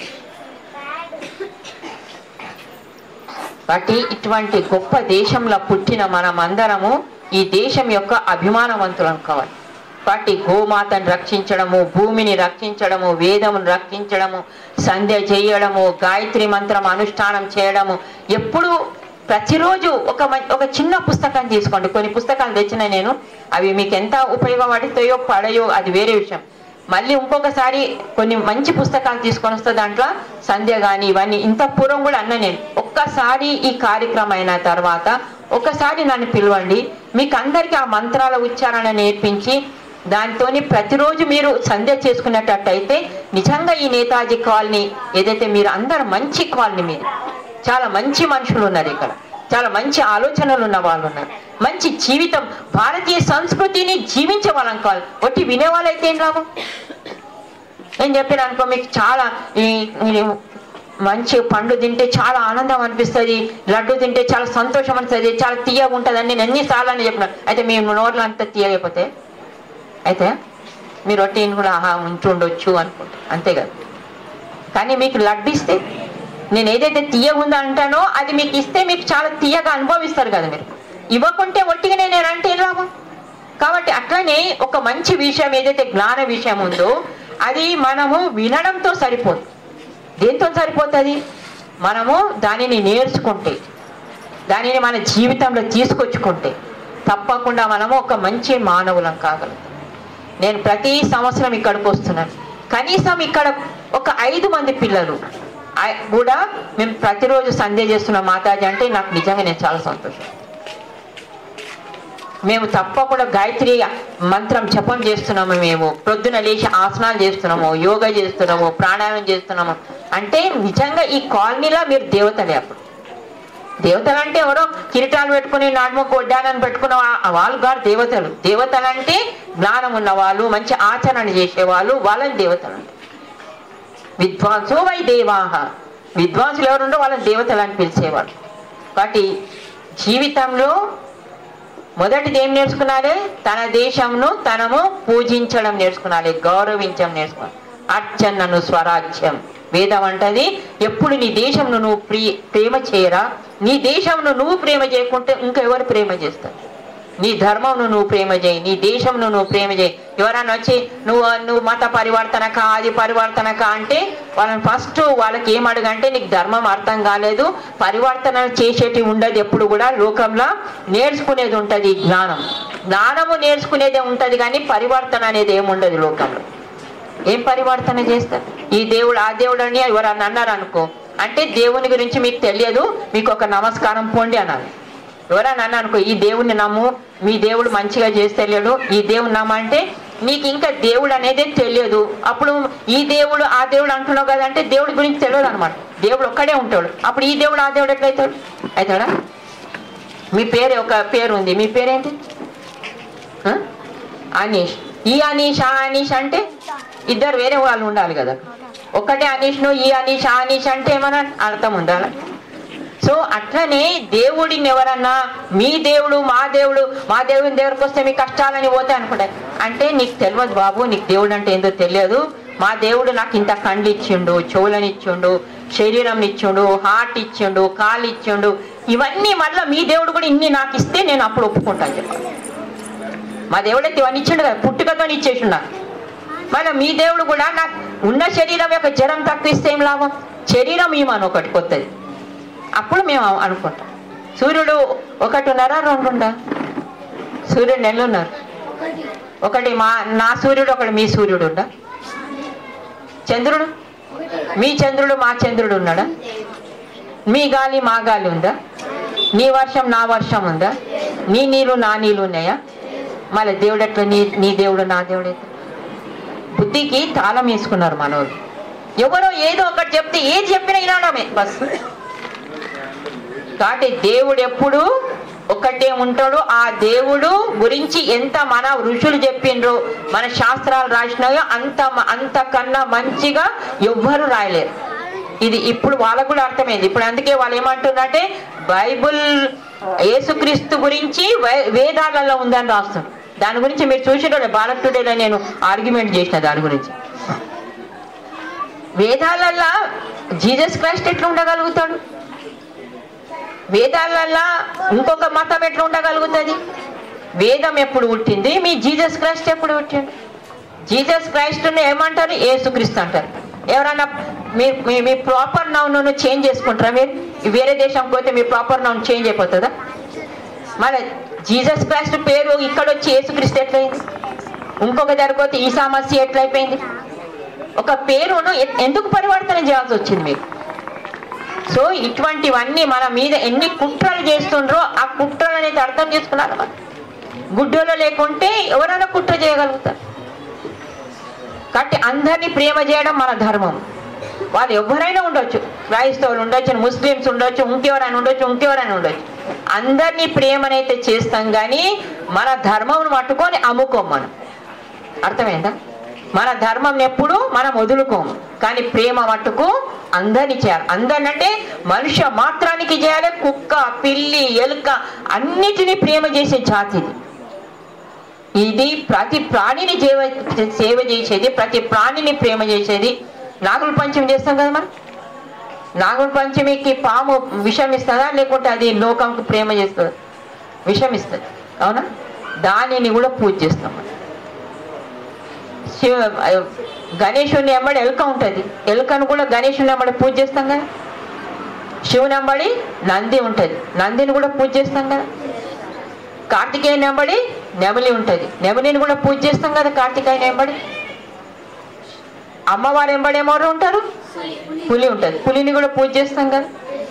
కాబట్టి ఇటువంటి గొప్ప దేశంలో పుట్టిన మనం అందరము ఈ దేశం యొక్క అభిమానవంతులం కావాలి. కాబట్టి గోమాతను రక్షించడము, భూమిని రక్షించడము, వేదమును రక్షించడము, సంధ్య చేయడము, గాయత్రి మంత్రం అనుష్ఠానం చేయడము. ఎప్పుడు ప్రతిరోజు ఒక చిన్న పుస్తకం తీసుకోండి. కొన్ని పుస్తకాలు తెచ్చిన నేను, అవి మీకు ఎంత ఉపయోగపడతాయో పడయో అది వేరే విషయం. మళ్ళీ ఇంకొకసారి కొన్ని మంచి పుస్తకాలు తీసుకొని వస్తే దాంట్లో సంధ్య కానీ ఇవన్నీ ఇంత పూర్వం కూడా అన్న నేను. ఒక్కసారి ఈ కార్యక్రమం అయిన తర్వాత ఒకసారి నన్ను పిలవండి, మీకు అందరికీ ఆ మంత్రాల ఉచ్చారణ నేర్పించి దానితోని ప్రతిరోజు మీరు సంధ్య చేసుకునేటట్టయితే నిజంగా ఈ నేతాజీ కాలనీ ఏదైతే మీరు అందరు మంచి కాలనీ, మీరు చాలా మంచి మనుషులు ఉన్నారు ఇక్కడ, చాలా మంచి ఆలోచనలు ఉన్న వాళ్ళు ఉన్నారు, మంచి జీవితం భారతీయ సంస్కృతిని జీవించే వాళ్ళం కావాలి. ఒట్టి వినేవాళ్ళైతే ఏం లాభం? నేను చెప్పాను అనుకో, మీకు చాలా మంచి పండు తింటే చాలా ఆనందం అనిపిస్తుంది, లడ్డు తింటే చాలా సంతోషం అనిపిస్తుంది, చాలా తీయగా ఉంటుంది అని నేను ఎన్నిసార్లు అని చెప్పినాను. అయితే మీ నోట్లో అంత తీయకపోతే అయితే మీరు రొటీన్ కూడా ఉంటుండొచ్చు అనుకుంటా, అంతే కదా. కానీ మీకు లడ్డు ఇస్తే నేను ఏదైతే తీయగా ఉందో అంటానో అది మీకు ఇస్తే మీకు చాలా తీయగా అనుభవిస్తారు కదా. మీరు ఇవ్వకుంటే ఒట్టిగానే నేను అంటే ఏం లాభం? కాబట్టి అట్లనే ఒక మంచి విషయం ఏదైతే జ్ఞాన విషయం ఉందో అది మనము వినడంతో సరిపోదు. దేంతో సరిపోతుంది? మనము దానిని నేర్చుకుంటే, దానిని మన జీవితంలో తీసుకొచ్చుకుంటే తప్పకుండా మనము ఒక మంచి మానవులం కాగలుగుతాం. నేను ప్రతి సంవత్సరం ఇక్కడికి వస్తున్నాను, కనీసం ఇక్కడ ఒక 5 మంది పిల్లలు కూడా మేము ప్రతిరోజు సంధ్య చేస్తున్నాం మాతాజీ అంటే నాకు నిజంగా నేను చాలా సంతోషం. మేము తప్పకుండా గాయత్రి మంత్రం జపం చేస్తున్నాము, మేము ప్రొద్దున లేచి ఆసనాలు చేస్తున్నాము, యోగా చేస్తున్నాము, ప్రాణాయామం చేస్తున్నాము. అంటే నిజంగా ఈ కాలనీలో మీరు దేవతలే. అప్పుడు దేవతలు అంటే ఎవరో కిరీటాలు పెట్టుకుని నాడుమ కొడ్డానని పెట్టుకున్న వాళ్ళు గారు దేవతలు. దేవతలు అంటే జ్ఞానం ఉన్న వాళ్ళు, మంచి ఆచరణ చేసేవాళ్ళు, వాళ్ళని దేవతలు అంటే. విద్వాంసు వై దేవాహ, విద్వాంసులు ఎవరుండో వాళ్ళని దేవతలు అని పిలిచేవాళ్ళు. కాబట్టి జీవితంలో మొదటిది ఏం నేర్చుకున్నారే? తన దేశంను తనము పూజించడం నేర్చుకున్నాలి, గౌరవించడం నేర్చుకోవాలి. అర్చనను స్వరాజ్యం వేదం అంటది. ఎప్పుడు నీ దేశంను నువ్వు ప్రేమ చేయరా, నీ దేశంను నువ్వు ప్రేమ చేయకుంటే ఇంకెవరు ప్రేమ చేస్తారు? నీ ధర్మంను నువ్వు ప్రేమ చేయి, నీ దేశంను నువ్వు ప్రేమ చేయి. ఎవరైనా వచ్చి నువ్వు మత పరివర్తనక అది పరివర్తనక అంటే వాళ్ళని ఫస్ట్ వాళ్ళకి ఏం అడగంటే నీకు ధర్మం అర్థం కాలేదు, పరివర్తన చేసేటి ఉండదు. ఎప్పుడు కూడా లోకంలో నేర్చుకునేది ఉంటుంది జ్ఞానం. జ్ఞానము నేర్చుకునేదే ఉంటుంది కానీ పరివర్తన అనేది ఏముండదు లోకంలో. ఏం పరివర్తన చేస్తారు? ఈ దేవుడు ఆ దేవుడు అని ఎవరన్నా అన్నారు అనుకో, అంటే దేవుని గురించి మీకు తెలియదు, మీకు ఒక నమస్కారం పోండి అన్నారు. ఎవరన్నా అన్నా అనుకో, ఈ దేవుడిని నమ్ము, మీ దేవుడు మంచిగా చేస్తలేడు, ఈ దేవుడు నమ్మంటే నీకు ఇంకా దేవుడు అనేది తెలియదు. అప్పుడు ఈ దేవుడు ఆ దేవుడు అంటున్నావు కదా అంటే దేవుడి గురించి తెలియదు అనమాట. దేవుడు ఒక్కడే ఉంటాడు. అప్పుడు ఈ దేవుడు ఆ దేవుడు ఎట్లయితాడు? అవుతాడా? మీ పేరు ఒక పేరు ఉంది, మీ పేరేంటి? అనీష్. ఈ అనీష్ ఆ అనీష్ అంటే ఇద్దరు వేరే వాళ్ళు ఉండాలి కదా. ఒకటే అనీష్ను ఈ అనీష్ ఆ అనీష్ అంటే ఏమన్నా అర్థం ఉండాలి. సో అట్లనే దేవుడిని ఎవరన్నా మీ దేవుడు మా దేవుడిని దగ్గరకు వస్తే మీ కష్టాలని పోతే అనుకుంటా అంటే నీకు తెలియదు బాబు, నీకు దేవుడు అంటే ఏందో తెలియదు. మా దేవుడు నాకు ఇంత కండ్లు ఇచ్చిండు, చెవులను ఇచ్చిండు, శరీరం ఇచ్చిండు, హార్ట్ ఇచ్చిండు, కాళ్ళు ఇచ్చిండు, ఇవన్నీ మళ్ళీ మీ దేవుడు కూడా ఇన్ని నాకు ఇస్తే నేను అప్పుడు ఒప్పుకుంటాను చెప్పాలి. మా దేవుడైతే ఇవన్నీ ఇచ్చిండు కదా, పుట్టుకతో ఇచ్చేసిండు నాకు. మళ్ళీ మీ దేవుడు కూడా నాకు ఉన్న శరీరం యొక్క జ్వరం తక్కువ ఇస్తే ఏం లాభం? శరీరం ఇవ్వమని ఒకటి కొత్తది, అప్పుడు మేము అనుకుంటాం. సూర్యుడు 1.5 2 ఉందా? సూర్యుడు నెలలున్నారు. ఒకటి నా సూర్యుడు, ఒకటి మీ సూర్యుడు ఉందా? చంద్రుడు మీ చంద్రుడు మా చంద్రుడు ఉన్నాడా? మీ గాలి మా గాలి ఉందా? నీ వర్షం నా వర్షం ఉందా? నీ నీళ్ళు నా నీళ్ళు ఉన్నాయా? మళ్ళీ దేవుడు ఎట్లా నీ దేవుడు నా దేవుడు? బుద్ధికి తాళం వేసుకున్నారు మనోళ్ళు. ఎవరో ఏదో ఒకటి చెప్తే ఏది చెప్పినా వినడమే బస్. కాబట్టి దేవుడు ఎప్పుడు ఒకటే ఉంటాడు. ఆ దేవుడు గురించి ఎంత మన ఋషులు చెప్పిండ్రో, మన శాస్త్రాలు రాసినాయో అంతకన్నా మంచిగా ఎవ్వరు రాయలేరు. ఇది ఇప్పుడు వాళ్ళకు కూడా అర్థమైంది. ఇప్పుడు అందుకే వాళ్ళు ఏమంటున్నారంటే బైబుల్ యేసుక్రీస్తు గురించి వేదాలలో ఉందని రాస్తున్నారు. దాని గురించి మీరు చూసినట్టు భారత్ టుడేలో నేను ఆర్గ్యుమెంట్ చేసిన దాని గురించి. వేదాలల్లా జీసస్ క్రైస్ట్ ఎట్లా ఉండగలుగుతాడు? వేదాలల్లా ఇంకొక మతం ఎట్లా ఉండగలుగుతుంది? వేదం ఎప్పుడు పుట్టింది? మీ జీసస్ క్రైస్ట్ ఎప్పుడు పుట్టిండు? జీసస్ క్రైస్ట్ని ఏమంటారు? యేసుక్రీస్తు అంటారు. ఎవరన్నా మీ ప్రాపర్ నౌన్ చేంజ్ చేసుకుంటారా? మీరు వేరే దేశంకి పోతే మీ ప్రాపర్ నౌన్ చేంజ్ అయిపోతుందా? మరి జీసస్ క్రైస్ట్ పేరు ఇక్కడ వచ్చి యేసుక్రీస్తు ఎట్లయింది? ఇంకొక జరిగిపోతే ఈసా మసీహ్ ఎట్లయిపోయింది? ఒక పేరును ఎందుకు పరివర్తన చేయాల్సి వచ్చింది మీకు? సో ఇటువంటివన్నీ మన మీద ఎన్ని కుట్రలు చేస్తుండ్రో ఆ కుట్రలు అనేది అర్థం చేసుకున్నారు. గుడ్డోలో లేకుంటే ఎవరైనా కుట్ర చేయగలుగుతారు. కాబట్టి అందరినీ ప్రేమ చేయడం మన ధర్మం. వాళ్ళు ఎవరైనా ఉండొచ్చు, క్రైస్తవులు ఉండొచ్చు, ముస్లిమ్స్ ఉండొచ్చు, ఇంకెవరైనా ఉండొచ్చు. అందరినీ ప్రేమనైతే చేస్తాం కానీ మన ధర్మం పట్టుకొని అమ్ముకోం మనం. అర్థమైందా? మన ధర్మం ఎప్పుడు మనం వదులుకోము, కానీ ప్రేమ మట్టుకు అందరినీ చేయాలి. అందరినంటే మనుష్య మాత్రానికి చేయాలి. కుక్క, పిల్లి, ఎలుక అన్నిటినీ ప్రేమ చేసే జాతి ఇది. ప్రతి ప్రాణిని సేవ చేసేది, ప్రతి ప్రాణిని ప్రేమ చేసేది. నాగుల పంచమి చేస్తాం కదా మనం. నాగుల పంచమికి పాము విషం ఇస్తుందా? లేకుంటే అది లోకంకు ప్రేమ చేస్తుంది? విషం ఇస్తుంది, అవునా? దానిని కూడా పూజ చేస్తాం మనం. గణేశుని ఎంబడి ఎలుక ఉంటుంది, ఎలుకను కూడా గణేశుని ఎంబడి పూజ చేస్తాం కదా. శివుని ఎంబడి నంది ఉంటుంది, నందిని కూడా పూజ చేస్తాం కదా. కార్తికేయుని ఎంబడి నెమలి ఉంటుంది, నెమలిని కూడా పూజ చేస్తాం కదా కార్తికేయుని ఎంబడి. అమ్మవారు ఎంబడేమోరు ఉంటారు, పులి ఉంటుంది. పులిని కూడా పూజ చేస్తాం కదా.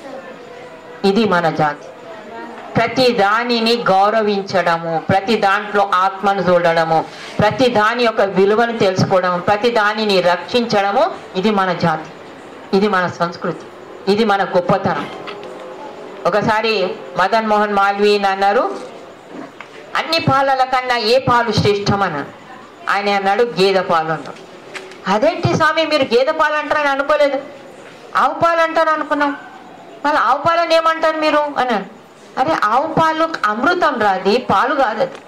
ఇది మన జాతి. ప్రతి దానిని గౌరవించడము, ప్రతి దాంట్లో ఆత్మను చూడడము, ప్రతి దాని యొక్క విలువను తెలుసుకోవడము, ప్రతి దానిని రక్షించడము, ఇది మన జాతి, ఇది మన సంస్కృతి, ఇది మన గొప్పతనం. ఒకసారి మదన్ మోహన్ మాల్వీయ అన్నారు, అన్ని పాలల కన్నా ఏ పాలు శ్రేష్టం అన్నాడు. ఆయన అన్నాడు గేదె పాలు అన్నాడు. అదేంటి స్వామి మీరు గేదె పాలు అంటారని అనుకోలేదు, ఆవు పాలు అంటారు అనుకున్నాం, మళ్ళీ ఆవు పాలని ఏమంటారు మీరు అన్నాడు. అరే ఆవు పాలు అమృతం రాది, పాలు కాదు అది.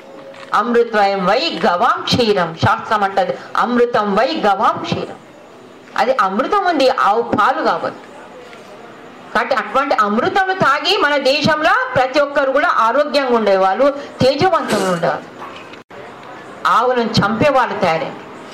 అమృతం వై గవాం క్షీరం, శాస్త్రం అంటది అమృతం వై గవాం క్షీరం. అది అమృతం ఉంది, ఆవు పాలు కాబట్టి. కాబట్టి అటువంటి అమృతం తాగి మన దేశంలో ప్రతి ఒక్కరు కూడా ఆరోగ్యంగా ఉండేవాళ్ళు, తేజవంతంగా ఉండేవాళ్ళు. ఆవులను చంపే వాళ్ళు తయారైన,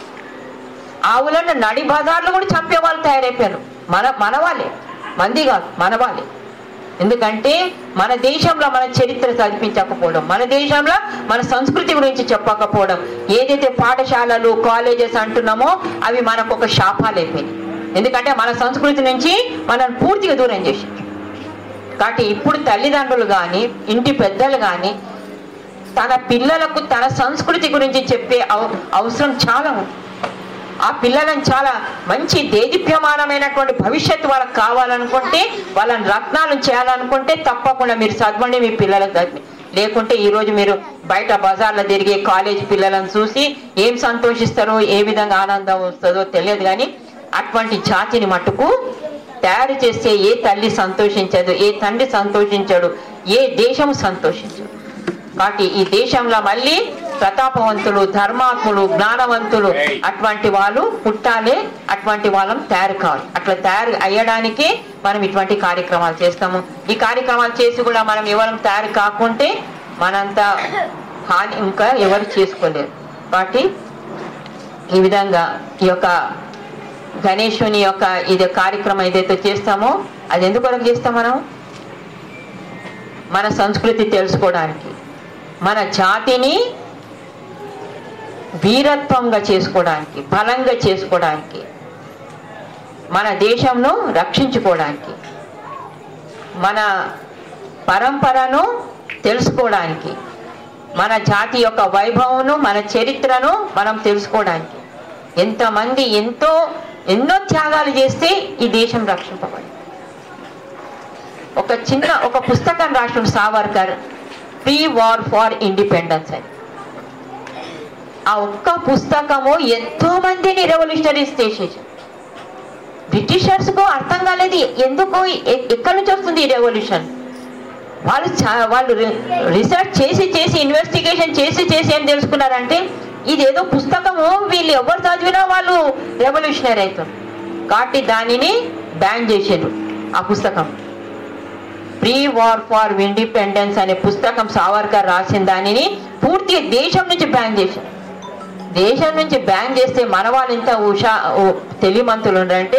ఆవులను నడి బజార్లు కూడా చంపే వాళ్ళు తయారైపోయారు. మన వాళ్ళే, మంది కాదు, మన వాళ్ళే. ఎందుకంటే మన దేశంలో మన చరిత్ర చదివించకపోవడం, మన దేశంలో మన సంస్కృతి గురించి చెప్పకపోవడం, ఏదైతే పాఠశాలలు కాలేజెస్ అంటున్నామో అవి మనకు ఒక శాపాలు అయిపోయినాయి. ఎందుకంటే మన సంస్కృతి నుంచి మనం పూర్తిగా దూరం చేసి. కాబట్టి ఇప్పుడు తల్లిదండ్రులు కానీ ఇంటి పెద్దలు కానీ తన పిల్లలకు తన సంస్కృతి గురించి చెప్పే అవసరం చాలా ఉంది. ఆ పిల్లలను చాలా మంచి దేదీప్యమానమైనటువంటి భవిష్యత్తు వాళ్ళకి కావాలనుకుంటే, వాళ్ళని రత్నాలను చేయాలనుకుంటే తప్పకుండా మీరు చదవండి, మీ పిల్లలకు చదివి. లేకుంటే ఈరోజు మీరు బయట బజార్లో తిరిగే కాలేజ్ పిల్లలను చూసి ఏం సంతోషిస్తారో, ఏ విధంగా ఆనందం వస్తుందో తెలియదు. కానీ అటువంటి జాతిని మట్టుకు తయారు చేస్తే ఏ తల్లి సంతోషించదు, ఏ తండ్రి సంతోషించడు, ఏ దేశం సంతోషించదు. కాబట్టి ఈ దేశంలో మళ్ళీ ప్రతాపవంతులు, ధర్మాత్ములు, జ్ఞానవంతులు అటువంటి వాళ్ళు పుట్టాలి, అటువంటి వాళ్ళం తయారు కావాలి. అట్లా తయారు అయ్యడానికే మనం ఇటువంటి కార్యక్రమాలు చేస్తాము. ఈ కార్యక్రమాలు చేసి కూడా మనం ఎవరు తయారు కాకుంటే మనంత హాని ఇంకా ఎవరు చేసుకోలేరు. కాబట్టి ఈ విధంగా ఈ యొక్క గణేశుని యొక్క ఇది కార్యక్రమం ఏదైతే చేస్తామో అది ఎందుకొరకు చేస్తాం? మనం మన సంస్కృతి తెలుసుకోవడానికి, మన జాతిని వీరత్వంగా చేసుకోవడానికి, బలంగా చేసుకోవడానికి, మన దేశంను రక్షించుకోవడానికి, మన పరంపరను తెలుసుకోవడానికి, మన జాతి యొక్క వైభవమును, మన చరిత్రను మనం తెలుసుకోవడానికి. ఎంతమంది ఎన్నో త్యాగాలు చేస్తే ఈ దేశం రక్షింపబడింది. ఒక పుస్తకం రాసిన Savarkar, pre war for independence అని. ఆ ఒక్క పుస్తకము ఎంతో మందిని రెవల్యూషనరీస్ చేసేది. బ్రిటిషర్స్ కు అర్థం కాలేదు ఎందుకు, ఎక్కడి నుంచి వస్తుంది ఈ రెవల్యూషన్. వాళ్ళు రిసెర్చ్ చేసి ఇన్వెస్టిగేషన్ చేసి ఏం తెలుసుకున్నారంటే ఇదేదో పుస్తకము, వీళ్ళు ఎవరు చదివినా వాళ్ళు రెవల్యూషనరీ అవుతారు. కాబట్టి దానిని బ్యాన్ చేశారు. ఆ పుస్తకం ప్రీ వార్ ఫార్ ఇండిపెండెన్స్ అనే పుస్తకం సావర్కర్ రాసిన దానిని పూర్తిగా దేశం నుంచి బ్యాన్ చేశారు. దేశం నుంచి బ్యాన్ చేస్తే మన వాళ్ళు ఎంత తెలియమంతులు ఉండంటే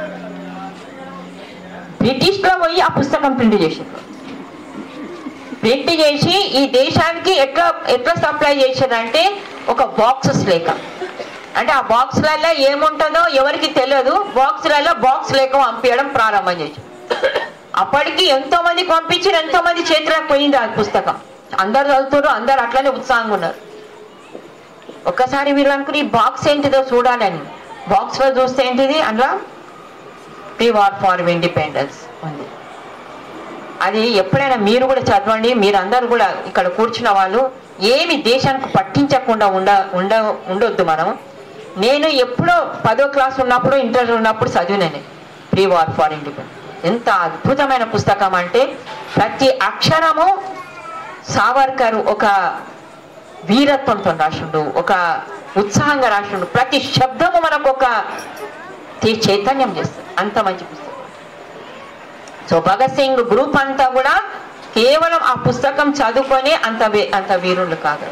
బ్రిటిష్ లో పోయి ఆ పుస్తకం ప్రింట్ చేశారు. ప్రింట్ చేసి ఈ దేశానికి ఎట్లా సప్లై చేశారంటే ఒక బాక్సెస్ లేక, అంటే ఆ బాక్స్లలో ఏముంటుందో ఎవరికి తెలియదు, బాక్స్ లేక పంపించడం ప్రారంభం చేశారు. అప్పటికి ఎంతో మందికి పంపించారు, ఎంతో మంది చేతిలోకి పోయింది ఆ పుస్తకం. అందరు చదువుతారు, అందరు అట్లనే ఉత్సాహంగా ఉన్నారు. ఒక్కసారి వీళ్ళు అనుకుని ఈ బాక్స్ ఏంటిదో చూడాలని బాక్స్ లో చూస్తే ఏంటిది, అందులో ప్రీ వార్ ఫార్ ఇండిపెండెన్స్ ఉంది. అది ఎప్పుడైనా మీరు కూడా చదవండి. మీరందరూ కూడా ఇక్కడ కూర్చున్న వాళ్ళు ఏమి దేశానికి పట్టించకుండా ఉండొద్దు. నేను ఎప్పుడో 10వ క్లాస్ ఉన్నప్పుడు, ఇంటర్ ఉన్నప్పుడు చదివినాను ప్రీ వార్ ఫార్ ఇండిపెండెన్స్. ఎంత అద్భుతమైన పుస్తకం అంటే ప్రతి అక్షరము సావర్కర్ ఒక వీరత్వంతో రాసిండు, ఒక ఉత్సాహంగా రాసిండు. ప్రతి శబ్దము మనకు ఒక చైతన్యం చేస్తుంది. అంత మంచి పుస్తకం. సో భగత్ సింగ్ గ్రూప్ అంతా కూడా కేవలం ఆ పుస్తకం చదువుకొని అంత వీరులు కాదు.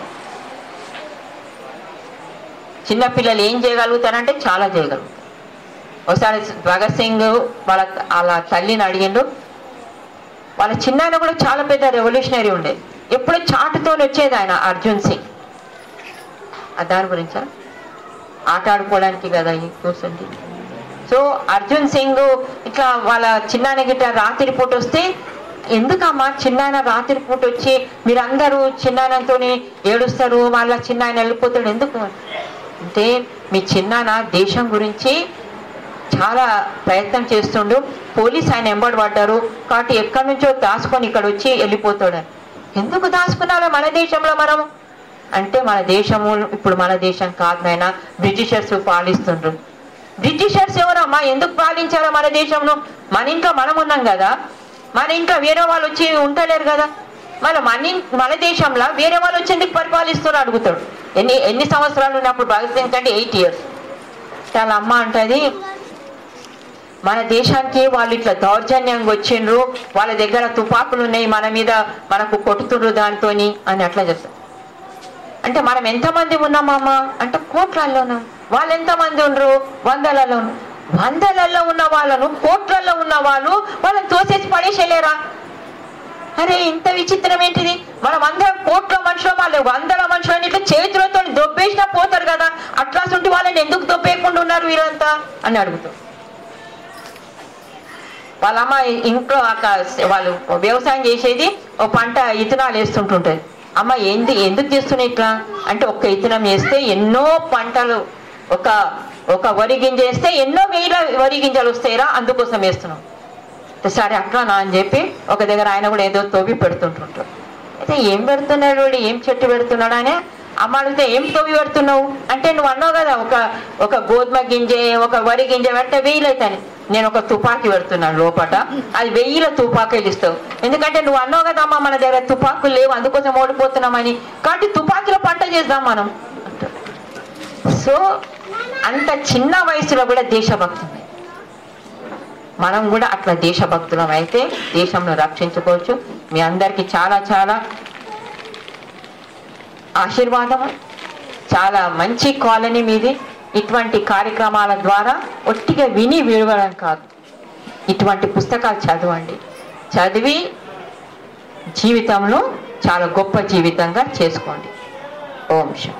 చిన్నపిల్లలు ఏం చేయగలుగుతారంటే చాలా చేయగలుగుతారు. ఒకసారి భగత్ సింగ్ వాళ్ళ తల్లిని అడిగిండు. వాళ్ళ చిన్నాయన కూడా చాలా పెద్ద రెవల్యూషనరీ ఉండేది. ఎప్పుడు చాటుతో వచ్చేది ఆయన, అర్జున్ సింగ్. దాని గురించా ఆట ఆడుకోవడానికి కదా ఈ కూర్చుంది. సో అర్జున్ సింగ్ ఇట్లా వాళ్ళ చిన్నాన్న గిట్ట రాత్రి పూట వస్తే, ఎందుకమ్మా చిన్నాయన రాత్రి పూట వచ్చి మీరందరూ చిన్నాయనతో ఏడుస్తారు, వాళ్ళ చిన్నాయన వెళ్ళిపోతాడు ఎందుకు అంటే, మీ చిన్నాన్న దేశం గురించి చాలా ప్రయత్నం చేస్తుండు, పోలీస్ ఆయన వెంబడి పడ్డారు కాబట్టి ఎక్కడి నుంచో దాచుకొని ఇక్కడ వచ్చి వెళ్ళిపోతాడు. ఎందుకు దాచుకున్నారో మన దేశంలో మనము అంటే, మన దేశము ఇప్పుడు మన దేశం కాదు నాయన, బ్రిటిషర్స్ పాలిస్తుండ్రు. బ్రిటిషర్స్ ఎవరమ్మా, ఎందుకు పాలించారో మన దేశంలో? మన ఇంట్లో మనం ఉన్నాం కదా, మన ఇంట్లో వేరే వాళ్ళు వచ్చి ఉండలేరు కదా, మన దేశంలో వేరే వాళ్ళు వచ్చి ఎందుకు పరిపాలిస్తారో అడుగుతాడు. ఎన్ని సంవత్సరాలు ఉన్నప్పుడు భగత్ సింగ్ అంటే 8 years. వాళ్ళ అమ్మ అంటది, మన దేశానికి వాళ్ళు ఇట్లా దౌర్జన్యంగా వచ్చిండ్రు, వాళ్ళ దగ్గర తుపాకులు ఉన్నాయి, మన మీద మనకు కొట్టుతుండ్రు దాంతోని అని అట్లా చెప్తారు. అంటే మనం ఎంతమంది ఉన్నామమ్మా అంటే కోట్లల్లో ఉన్నాం. వాళ్ళు ఎంతమంది ఉండరు? వందలలో. వందలలో ఉన్న వాళ్ళను, కోట్లలో ఉన్న వాళ్ళని తోసేసి పడేసేలేరా? అరే ఇంత విచిత్రం ఏంటిది? మనం అందరం కోట్ల మనుషులు, వాళ్ళు వందల మనుషులని ఇట్లా చేతులతో దొబ్బేసినా పోతారు కదా, అట్లాంటి వాళ్ళని ఎందుకు దొబ్బేయకుండా ఉన్నారు వీరంతా అని అడుగుతారు. వాళ్ళ అమ్మ ఇంట్లో వాళ్ళు వ్యవసాయం చేసేది, ఒక పంట ఇత్తనాలు వేస్తుంటుంటది. అమ్మ ఎందుకు చేస్తున్నాయి ఇట్లా అంటే, ఒక్క ఇత్తనం వేస్తే ఎన్నో పంటలు, ఒక వరి గింజ వేస్తే ఎన్నో వేల వరి గింజలు వస్తాయిరా, అందుకోసం వేస్తున్నాం. సరే అట్లా నా అని చెప్పి ఒక దగ్గర ఆయన కూడా ఏదో తోవి పెడుతుంటుంటారు. అయితే ఏం పెడుతున్నాడు వాడు, ఏం చెట్టు పెడుతున్నాడు అని అమ్మ అడిగితే, ఏం తోవి పెడుతున్నావు అంటే, నువ్వు అన్నావు కదా ఒక గోధుమ గింజ ఒక వరి గింజ పెడితే 1000 అవుతాయి, నేను ఒక తుపాకీ పెడుతున్నాను లోపట, అది 1000 తుపాకీలు ఇస్తావు, ఎందుకంటే నువ్వు అన్నావు కదా అమ్మ మన దగ్గర తుపాకులు లేవు అందుకోసం ఓడిపోతున్నామని, కాబట్టి తుపాకీలో పంట చేద్దాం మనం. సో అంత చిన్న వయసులో కూడా దేశభక్తి, మనం కూడా అట్లా దేశభక్తులం అయితే దేశంలో రక్షించుకోవచ్చు. మీ అందరికీ చాలా చాలా ఆశీర్వాదము. చాలా మంచి కాలనీ మీది. ఇటువంటి కార్యక్రమాల ద్వారా ఒట్టిగా విని విడవడం కాదు, ఇటువంటి పుస్తకాలు చదవండి, చదివి జీవితంలో చాలా గొప్ప జీవితంగా చేసుకోండి. ఓం శాంతి.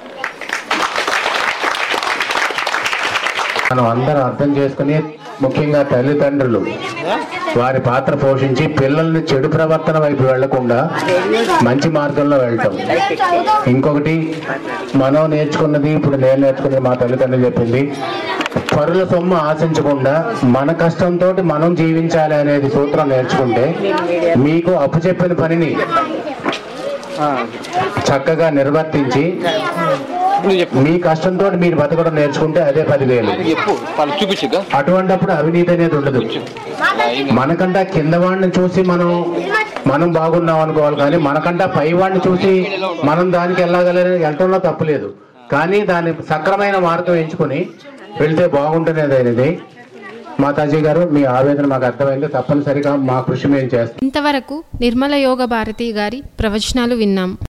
మనం అందరం అర్థం చేసుకుని, ముఖ్యంగా తల్లిదండ్రులు వారి పాత్ర పోషించి పిల్లల్ని చెడు ప్రవర్తన వైపు వెళ్లకుండా మంచి మార్గంలో వెళ్ళటం. ఇంకొకటి మనం నేర్చుకున్నది, ఇప్పుడు నేను నేర్చుకున్నది మా తల్లిదండ్రులు చెప్పింది, పరుల సొమ్ము ఆశించకుండా మన కష్టంతో మనం జీవించాలి అనేది సూత్రం నేర్చుకుంటే, మీకు అప్పు చెప్పిన పనిని చక్కగా నిర్వర్తించి మీ కష్టంతో మీరు బతకడం నేర్చుకుంటే అదే 10,000. అటువంటిప్పుడు అవినీతి అనేది ఉండదు. మనకంటా కింద వాడిని చూసి మనం బాగున్నాం అనుకోవాలి, కానీ మనకంటా పై వాడిని చూసి మనం దానికి వెళ్ళటంలో తప్పులేదు, కానీ దాన్ని సక్రమైన మార్గం ఎంచుకొని వెళ్తే బాగుంటున్నది అనేది. మాతాజీ గారు, మీ ఆవేదన మాకు అర్థమైంది, తప్పనిసరిగా మా కృషి మేము చేస్తాం. ఇంతవరకు నిర్మల యోగ భారతి గారి ప్రవచనాలు విన్నాం.